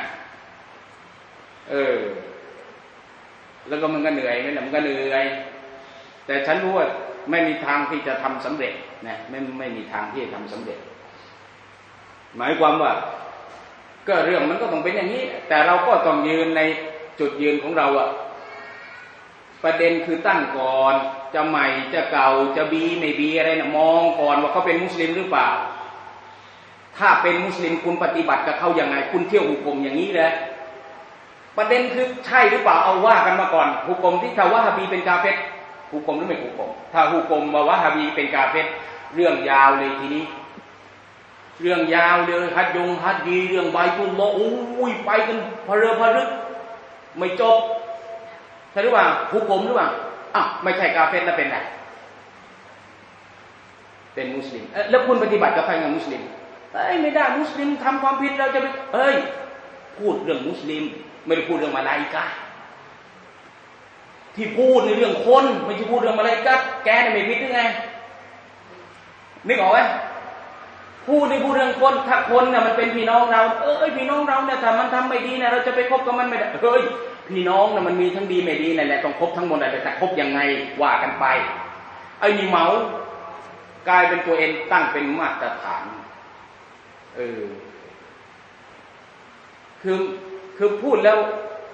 แล้วก็มันก็เหนื่อยไหมล่ะมันก็เหนื่อยแต่ฉันรู้ว่าไม่มีทางที่จะทำสำเร็จนะไม่มีทางที่จะทำสำเร็จหมายความว่าก็เรื่องมันก็ต้องเป็นอย่างนี้แต่เราก็ต้องยืนในจุดยืนของเราอะประเด็นคือตั้งก่อนจะใหม่จะเก่าจะบีไม่บีอะไรนะมองก่อนว่าเขาเป็นมุสลิมหรือเปล่าถ้าเป็นมุสลิมคุณปฏิบัติกับเขาอย่างไงคุณเที่ยวหุกมอย่างนี้เลยประเด็นคือใช่หรือเปล่าเอาว่ากันมาก่อนหุกมที่ถ้าวะฮาบีเป็นกาเฟรหุกมหรือไม่หุกมถ้าหุกมว่าวะฮาบีเป็นกาเฟรเรื่องยาวเลยทีนี้เรื่องยาวเลยฮัดดีเรื่องใบตุลลอฮ์โอ้ยไปกันพะเรอพะรึกไม่จบใช่หรือเปล่าหุกมหรือเปล่าไม่ใช่กาเฟรแล้วเป็นไรเป็นมุสลิมแล้วคุณปฏิบัติกับใครกับมุสลิมไม่ได้มุสลิมทำความผิดเราจะไปพูดเรื่องมุสลิมไม่ได้พูดเรื่องมลาอิกะฮ์ที่พูดในเรื่องคนไม่ใช่พูดเรื่องมลาอิกะฮ์แกเนี่ยไม่ผิดหรือไงนึกออกไหมพูดในพูดเรื่องคนถ้าคนเนี่ยมันเป็นพี่น้องเราพี่น้องเราเนี่ยถ้ามันทำไม่ดีเนี่ยเราจะไปคบกับมันไม่ได้พี่น้องเนี่ยมันมีทั้งดีไม่ดีนั่นแหละต้องคบทั้งหมดแต่จะคบยังไงว่ากันไปนี่เมากลายเป็นตัวเองตั้งเป็นมาตรฐานคือพูดแล้ว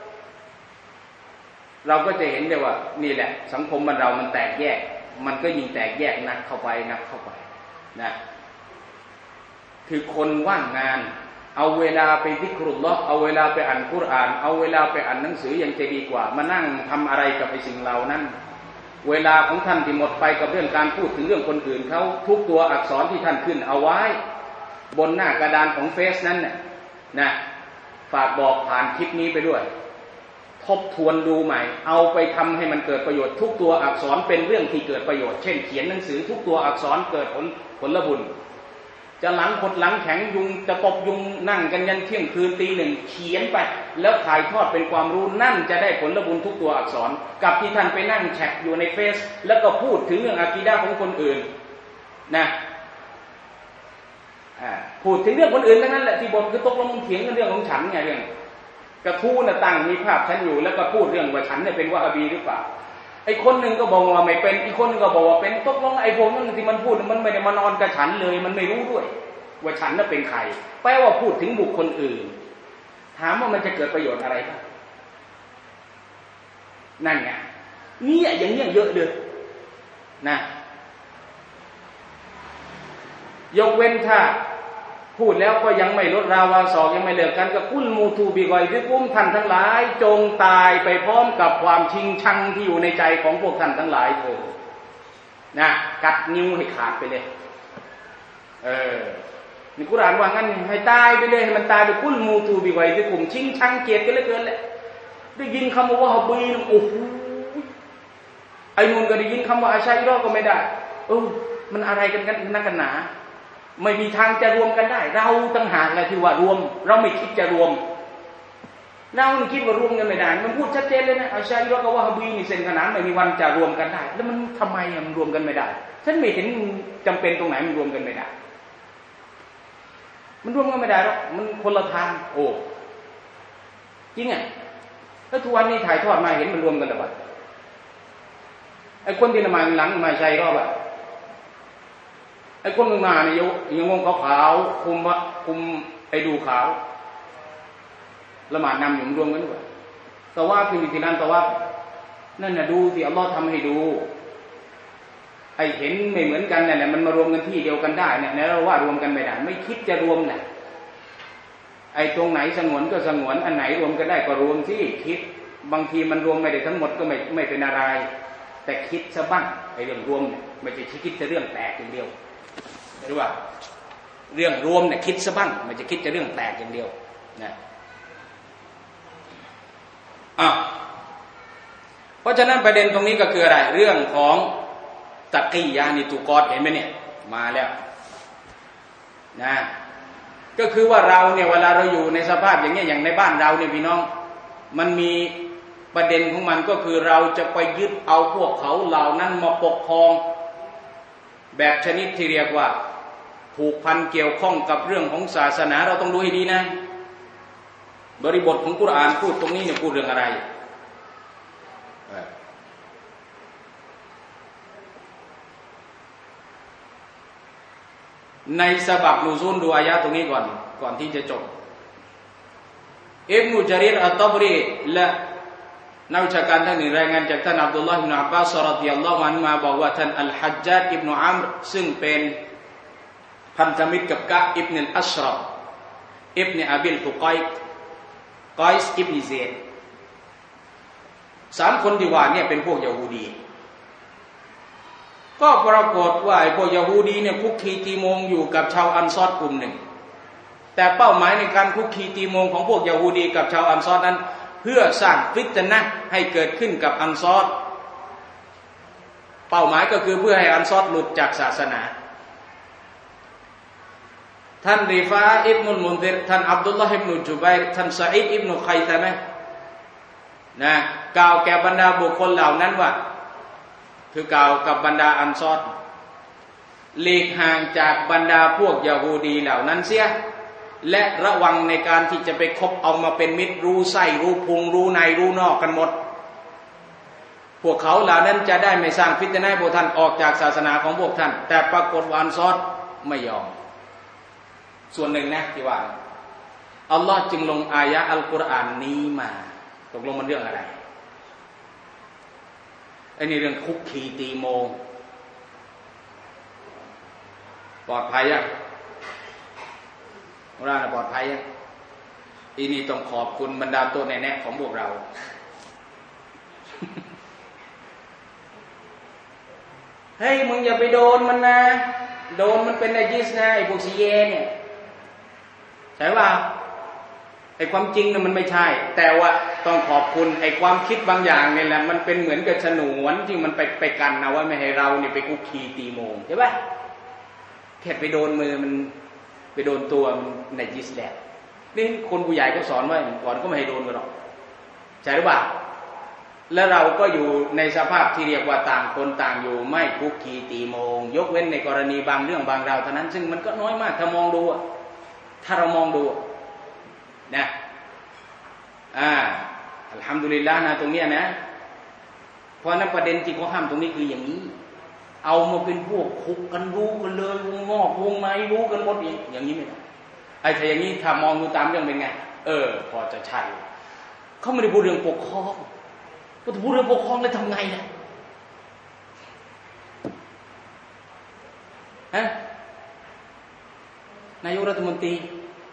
เราก็จะเห็นได้ว่านี่แหละสังคมบ้านเรามันแตกแยกมันก็ยิ่งแตกแยกนักเข้าไปนะคือคนว่างงานเอาเวลาไปซิกรุลลอฮ์เอาเวลาไปอ่านกุรอานเอาเวลาไปอ่านหนังสือยังจะดีกว่ามานั่งทำอะไรกับไอ้สิ่งเหล่านั้นเวลาของท่านที่หมดไปกับเรื่องการพูดถึงเรื่องคนอื่นเขาทุกตัวอักษรที่ท่านขึ้นเอาไว้บนหน้ากระดานของเฟซนั้นน่ะนะฝากบอกผ่านคลิปนี้ไปด้วยทบทวนดูใหม่เอาไปทำให้มันเกิดประโยชน์ทุกตัวอักษรเป็นเรื่องที่เกิดประโยชน์เช่นเขียนหนังสือทุกตัวอักษรเกิดผลบุญจะหลังคดหลังแข็งยุงจะตบยุงนั่งกันยันเที่ยงคืนตีหนึ่งเขียนไปแล้วถ่ายทอดเป็นความรู้นั่นจะได้ผลบุญทุกตัวอักษรกับที่ท่านไปนั่งแชทอยู่ในเฟซแล้วก็พูดถึงเรื่องอากีดะห์ของคนอื่นนะพูดถึงเรื่องคนอื่นทั้งนั้นแหละที่บ่นคือตกลงเถียงกันเรื่องของฉันไงเรื่องกระทู้น่ะตั้งมีภาพฉันอยู่แล้วก็พูดเรื่องว่าฉันเนี่ยเป็นวะฮาบีหรือเปล่าไอ้คนหนึ่งก็บอกว่าไม่เป็นอีกคนนึงก็บอกว่าเป็นตกลงไอ้พวกนั้นที่มันพูดมันไม่ได้มานอนกับฉันเลยมันไม่รู้ด้วยว่าฉันน่ะเป็นใครแปลว่าพูดถึงบุคคลอื่นถามว่ามันจะเกิดประโยชน์อะไรบ้างนั่นไงนี่อย่างเงี้ยเยอะเลยนะยกเว้นถ้าพูดแล้วก็ยังไม่ลดราวาสอกยังไม่เลิกกันก็กุลมูทูบิกอยที่กุ้มท่านทั้งหลายจงตายไปพร้อมกับความชิงชังที่อยู่ในใจของพวกท่านทั้งหลายเถิดนะกัดนิ้วให้ขาดไปเลยนี่กุรอานว่างั้นให้ตายไปเลยให้มันตายไปกุลมูทูบิกอยที่กุ้มชิงชังเกลียดกันเหลือเกินแหละได้ยินคำว่าฮะบีโอ้โหไอ้นู่นก็ได้ยินคำว่าอาชัยรอก็ไม่ได้มันอะไรกันนักกันหนาไม่มีทางจะรวมกันได้เราต่างหากแหละที่ว่ารวมเราไม่คิดจะรวมเราคิดว่ารวมกันไม่ได้มันพูดชัดเจนเลยนะอาชัยรอกับวะฮาบีนี่เส้นขนานไม่มีวันจะรวมกันได้แล้วมันทำไมมันรวมกันไม่ได้ฉันไม่เห็นจำเป็นตรงไหนมันรวมกันไม่ได้มันรวมกันไม่ได้หรอกมันคนละทางโอ้จริงอ่ะแล้วทุกวันนี้ถ่ายทอดมาเห็นมันรวมกันหรือเปล่าไอ้คนที่ละหมาดหลังมาชัยรอแบบไอ้คนข้างหน้าเนี่ยยังงงขาวๆคุมไอ้ดูขาวละหมาดนำอยู่รวมกันด้วยแต่ว่าคือที่นั่นแต่ว่านั่นน่ะดูที่อัลลอฮ์ทำให้ดูไอ้เห็นไม่เหมือนกันเนี่ยมันมารวมกันที่เดียวกันได้เนี่ยแล้วว่ารวมกันไม่ได้ไม่คิดจะรวมน่ะไอ้ตรงไหนสงวนก็สงวนอันไหนรวมกันได้ก็รวมสิคิดบางทีมันรวมไม่ได้ทั้งหมดก็ไม่เป็นอะไรแต่คิดซะบ้างไอ้เรื่องรวมเนี่ยไม่ใช่คิดแต่เรื่องแตกอย่างเดียวหรือว่าเรื่องรวมเนี่ยคิดซะบ้างไม่จะคิดจะเรื่องแตกอย่างเดียวนะเพราะฉะนั้นประเด็นตรงนี้ก็คืออะไรเรื่องของตักกียานิตุกอดเห็นไหมเนี่ยมาแล้วนะก็คือว่าเราเนี่ยเวลาเราอยู่ในสภาพอย่างเงี้ยอย่างในบ้านเราเนี่ยพี่น้องมันมีประเด็นของมันก็คือเราจะไปยึดเอาพวกเขาเหล่านั้นมาปกครองแบบชนิดที่เรียกว่าผูกพันเกี่ยวข้องกับเรื่องของศาสนาเราต้องดูให้ดีนะบริบทของกุรอานพูดตรงนี้เนี่ยพูดเรื่องอะไรในสบับนูซูลดูอายะตรงนี้ก่อนที่จะจบอิบนุจารีรอัตตบรีและนักวิชาการท่านหนึ่งรายงานจากท่านอับดุลลอฮ์อิบนุอับบาสรอฎิยัลลอฮุอันฮุมาบอกว่าท่านอัลฮัจญาจอิบนุอัมรซึ่งเป็นพันธมิตรกับกะอิบนุอัชรอฟอิบนุอบิลฮุกอยส์อิบนุเซด3 คนที่ว่าเนี่ยเป็นพวกยะฮูดีก็ปรากฏว่าไอ้พวกยะฮูดีเนี่ยคุกคีตีโมงอยู่กับชาวอันซอรกลุ่มหนึ่งแต่เป้าหมายในการคุกคีตีโมงของพวกยะฮูดีกับชาวอันซอรนั้นเพื่อสร้างฟิตนะห์ให้เกิดขึ้นกับอันซอรเป้าหมายก็คือเพื่อให้อันซอรหลุดจากศาสนาท่านริฟาอิบนุลมุนซิรท่านอับดุลลอฮ์อิบนุจุบัยรท่านซะอีดอิบนุไคตะมะห์นะกล่าวแก่บรรดาบุคคลเหล่านั้นว่าคือกล่าวกับบรรดาอันซอรหลีกห่างจากบรรดาพวกยะฮูดีเหล่านั้นเสียและระวังในการที่จะไปคบเอามาเป็นมิตรรู้ไส้รู้พุงรู้ในรู้นอกกันหมดพวกเขาเหล่านั้นจะได้ไม่สร้างฟิตนะห์ให้พวกท่านออกจากศาสนาของพวกท่านแต่ปรากฏว่าอันซอรไม่ยอมส่วนหนึ่งนะที่ว่าอัลลอฮ์จึงลงอายะอัลกุรอานนี้มาตกลงมันเรื่องอะไรไอ้นี่เรื่องคุกคีตีโมงปลอดภัยยังเราปลอดภัยยังอีนี่ต้องขอบคุณบรรดาตัวแน่ๆของพวกเราเฮ้ยมึงอย่าไปโดนมันนะโดนมันเป็นไนจิสนะไอ้พวกซีเยเนี่ยใช่ว่าไอ้ความจริงเนี่ยมันไม่ใช่แต่ว่าต้องขอบคุณไอ้ความคิดบางอย่างเนี่ยแหละมันเป็นเหมือนกับฉนวนที่มันไปกันนะว่าไม่ให้เราเนี่ยไปคุกคีตีโมงใช่ปะแค่ไปโดนมือมันไปโดนตัวมันในจิสแลบนี่คนผู้ใหญ่ก็สอนว่าก่อนก็ไม่ให้โดนกันหรอกใช่หรือเปล่าแล้วเราก็อยู่ในสภาพที่เรียกว่าต่างคนต่างอยู่ไม่คุกคีตีโมงยกเว้นในกรณีบางเรื่องบางราวเท่านั้นซึ่งมันก็น้อยมากถ้ามองดูถ้าเรามองดูนะอัลฮัมดุลิลลาห์นะตรงเนี้ยนะเพราะนั้นประเด็นที่เขาห้ามตรงนี้คืออย่างนี้เอามาเป็นพวกคุกกันรู้กันเลยวงนอกวงในรู้กันหมดอย่างนี้ไม่ได้ไอ้ถ้าอย่างนี้ถ้ามองดูตามเรื่องเป็นไงพอจะใช่เขาไม่ได้พูดเรื่องปกครองพอพูดเรื่องปกครองแล้วทำไงล่ะนายกรัฐมนตรี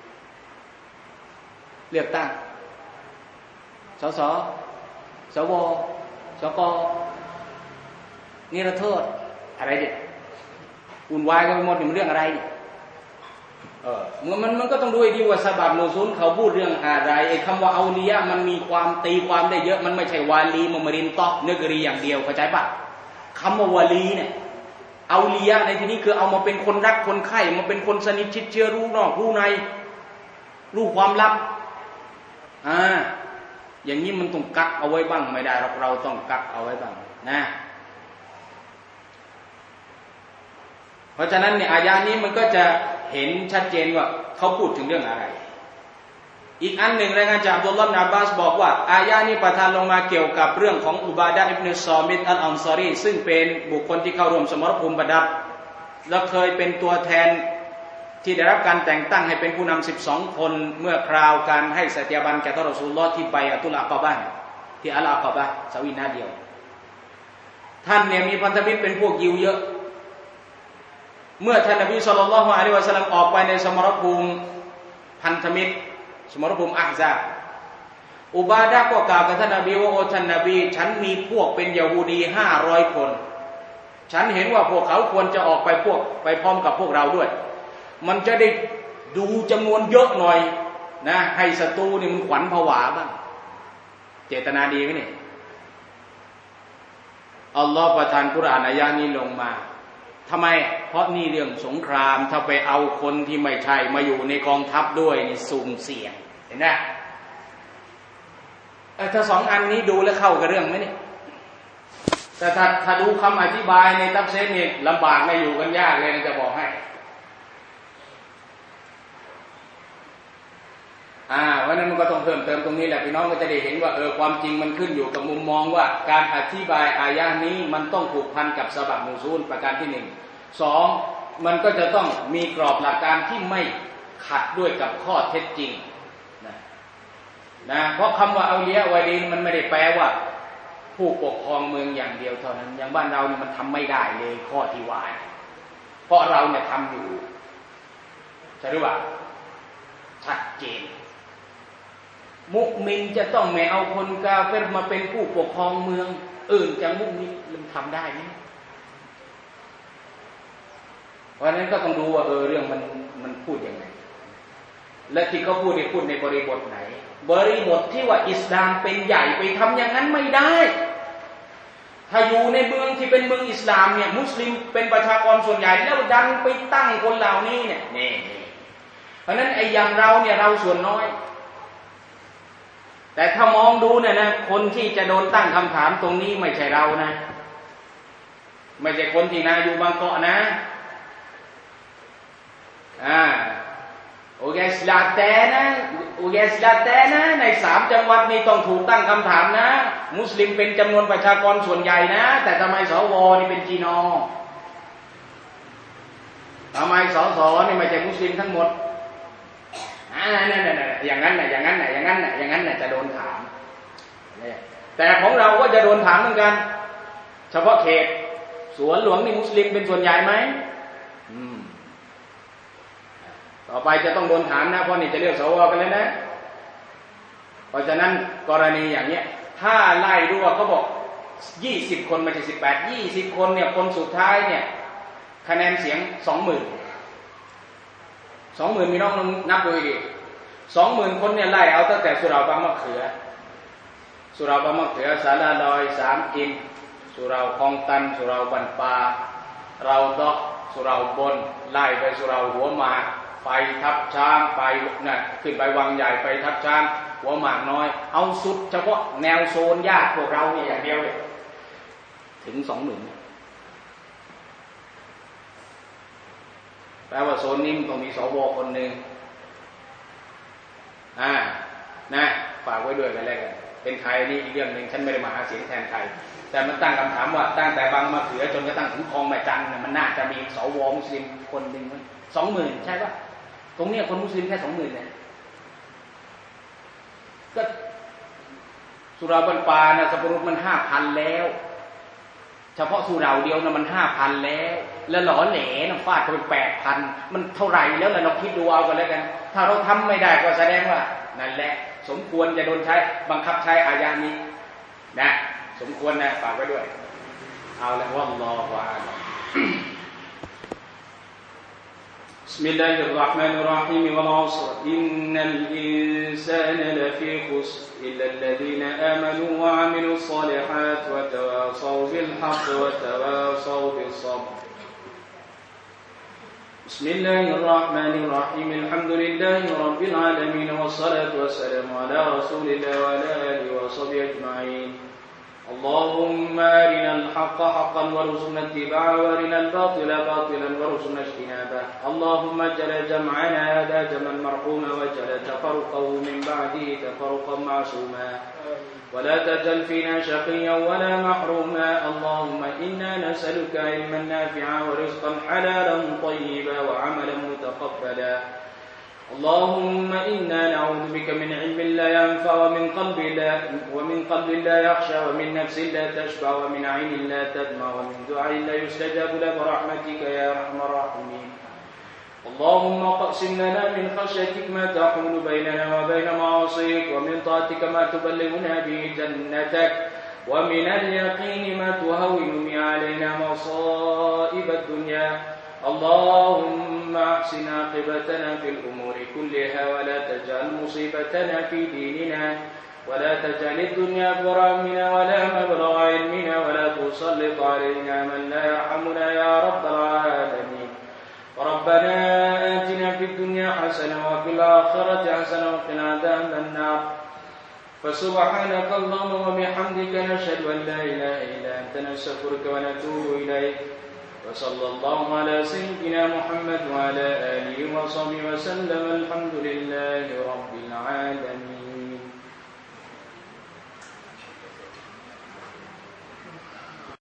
เลือกตั้งสสสวสกนิรโทษอะไรเนี่ยวุ่นวายกันไปหมดนี่มันเรื่องอะไรมันก็ต้องดูให้ดีว่าซะบับนูซุลเขาพูดเรื่องอะไรไอ้คำว่าเอาลียะมันมีความตีความได้เยอะมันไม่ใช่วาลีมุมรินตอกเนื้อกรีอย่างเดียวเข้าใจปะคำว่าวาลีเนี่ยเอาลียะในที่นี้คือเอามาเป็นคนรักคนไข้มาเป็นคนสนิทชิดเชื้อรู้นอกรู้ในรู้ความลับอย่างนี้มันต้องกักเอาไว้บ้างไม่ได้เราต้องกักเอาไว้บ้างนะเพราะฉะนั้นเนี่ยอายะนี้มันก็จะเห็นชัดเจนว่าเขาพูดถึงเรื่องอะไรอีกอันหนึ่งรายงานจากอับดุลลอฮ์ อิบนุ อับบาสบอกว่าอายะนี้ประทานลงมาเกี่ยวกับเรื่องของอุบาดะห์ อิบนุ ซอมิต อัล อันซอรีซึ่งเป็นบุคคลที่เข้าร่วมสมรภูมิบะดัรและเคยเป็นตัวแทนที่ได้รับการแต่งตั้งให้เป็นผู้นำ12คนเมื่อคราวการให้สัตยาบันแก่ท่านรอซูลุลลอฮ์ที่ไปอัตุลอากอบะห์ที่อัลอากอบะห์สวินาเดียวท่านเนี่ยมีพันธมิตรเป็นพวกยิวเยอะเมื่อท่านนบีศ็อลลัลลอฮุอะลัยฮิวะซัลลัมออกไปในสมรภูมิพันธมิตรสมรภูมิอะห์ซาบอุบาดะห์ก็กล่าวกับท่านนบีว่าโอ้ท่านนบีฉันมีพวกเป็นยะฮูดี500คนฉันเห็นว่าพวกเขาควรจะออกไปพร้อมกับพวกเราด้วยมันจะได้ดูจำนวนเยอะหน่อยนะให้ศัตรูนี่มันขวัญผวาบ้างเจตนาดีไหมเนี่ยอัลลอฮ์ประทานกุรอานอายะนี้ลงมาทำไมเพราะนี่เรื่องสงครามถ้าไปเอาคนที่ไม่ใช่มาอยู่ในกองทัพด้วยนี่สุ่มเสี่ยงเห็นไหมถ้าสองอันนี้ดูแล้วเข้ากับเรื่องไหมเนี่ยแต่ถ้าดูคำอธิบายในตัฟซีรนี่ลำบากไม่อยู่กันยากเลยนะจะบอกให้วันนั้นมันก็ต้องเพิ่มเติมตรงนี้แหละพี่น้องก็จะได้เห็นว่าความจริงมันขึ้นอยู่กับมุมมองว่าการอธิบายอายะนี้มันต้องผูกพันกับซะบับนูซูลประการที่1 2มันก็จะต้องมีกรอบหลักการที่ไม่ขัดด้วยกับข้อเท็จจริงนะเพราะคำว่าเอาลียะวะลีนมันไม่ได้แปลว่าผู้ปกครองเมืองอย่างเดียวเท่านั้นอย่างบ้านเราเนี่ยมันทำไม่ได้เลยข้อที่ว่าเพราะเราเนี่ยทำอยู่ใช่หรือเปล่าชัดเจนมุมินจะต้องไม่เอาคนกาเฟรมาเป็นผู้ปกครองเมืองอื่นจากมุมินมันทำได้ไหมเพราะนั้นก็ต้องดูว่าเรื่องมันพูดยังไงและที่เขาพูดในบริบทไหนบริบทที่ว่าอิสลามเป็นใหญ่ไปทำอย่างนั้นไม่ได้ถ้าอยู่ในเมืองที่เป็นเมืองอิสลามเนี่ยมุสลิมเป็นประชากรส่วนใหญ่แล้วดันไปตั้งคนเหล่านี้เนี่ยนี่เพราะนั้นไอ้อย่างเราเนี่ยเราส่วนน้อยแต่ถ้ามองดูเนี่ยนะคนที่จะโดนตั้งคำถามตรงนี้ไม่ใช่เรานะไม่ใช่คนที่นาอยู่บางเกาะนะโอเคสลาเตนะใน3จังหวัดนี้ต้องถูกตั้งคำถามนะมุสลิมเป็นจำนวนประชากรส่วนใหญ่นะแต่ทำไมสวนี่เป็นจีนอทำไมสสนี่ไม่ใช่มุสลิมทั้งหมดอย่างนั้นจะโดนถามแต่ของเราก็จะโดนถามเหมือนกันเฉพาะเขตสวนหลวงนี่มุสลิมเป็นส่วนใหญ่ไหมต่อไปจะต้องโดนถามนะเพราะนี่จะเลือกสวกันเลยนะเพราะฉะนั้นกรณีอย่างเนี้ยถ้าไล่ดูว่าเขาบอก20คนไม่ใช่18 20คนเนี่ยคนสุดท้ายเนี่ยคะแนนเสียง 20,000 มีน้องนับดูดิ 20,000 คนเนี่ยไล่เอาตั้งแต่สุเหร่าบางมะเขือสุเหร่าบางมะเขือสาราลอยสามกินสุเหร่าคลองตันสุเหร่าบันปาเราดอกสุเหร่าบนไล่ไปสุเหร่าหัวหมากไปทับช้างไปน่ะขึ้นไปวังใหญ่ไปทับช้างหัวหมากน้อยเอาสุดเฉพาะแนวโซนญาติพวกเราเนี่ยอย่างเดียวเลยถึง 20,000 แปลว่าโซนนี้ต้องมีสวคนหนึ่งนะฝากไว้ด้วยกันแล้วกันเป็นใครนี่อีกเรื่องหนึ่งฉันไม่ได้มาหาเสียงแทนใครแต่มันตั้งคำถามว่าตั้งแต่บางมะเขือจนกระทั่งถึงคลองแม่จันทร์มันน่าจะมีสวมุสลิมคนหนึ่ง 20,000 ใช่ปะตรงเนี้ยคนมุสลิมแค่ 20,000 เนี่ยก็สุเหร่าบันปานะสัปรุษมัน 5,000 แล้วเฉพาะสุเหร่าเดียวนะมัน 5,000 แล้วหล่อแหลนะฟาดไป 8,000 มันเท่าไหร่แล้วเราคิดดูเอากันแล้วกันถ้าเราทำไม่ได้ก็แสดงว่านั่นแหละสมควรจะโดนใช้บังคับใช้อายะนี้นะสมควรนะฝากไว้ด้วยเอาละวัลลอฮุอาลัมبسم الله الرحمن الرحيم والعصر إن الإنسان لفي خسر إلا الذين آمنوا وعملوا الصالحات وتواصوا بالحق وتواصوا بالصبر بسم الله الرحمن الرحيم الحمد لله رب العالمين والصلاة والسلام على رسول الله وعلى آله وصحبه أجمعين اللهم أرنا الحق حقا وارزقنا اتباعه وأرنا الباطل باطلا وارزقنا اجتنابه اللهم اجعل جمعنا هذا جمعا مرحوما واجعل تفرقه من بعده تفرقا معصوما ولا تجعل فينا شقيا ولا محروما اللهم إنا نسألك علما نافعا ورزقا حلالا طيبا وعملا متقبلا اللهم إنا نعوذ بك من علم لا ينفع ومن قلب لا يخشى ومن نفس لا تشبع ومن عين لا تدمع ومن دعاء لا يستجاب له برحمتك يا أرحم الراحمين اللهم اقسم لنا من خشيتك ما تحول بيننا وبين معاصيك ومن طاعتك ما تبلغنا به جنتك ومن اليقين ما تهون به علينا مصائب الدنيا اللهم احسن عاقبتنا في الأمور كلها ولا تجعل مصيبتنا في ديننا ولا تجعل الدنيا أكبر همنا ولا مبلغ علمنا ولا تسلط علينا من لا يرحمنا يا رب العالمين ربنا آتنا في الدنيا حسنة وفي الآخرة حسنة وقنا عذاب النار فسبحانك اللهم وبحمدك نشهد أن لا إله إلا أنت نستغفرك ونتوب إليك وصلى الله على سيدنا محمد وعلى آله وصحبه وسلم الحمد لله رب العالمين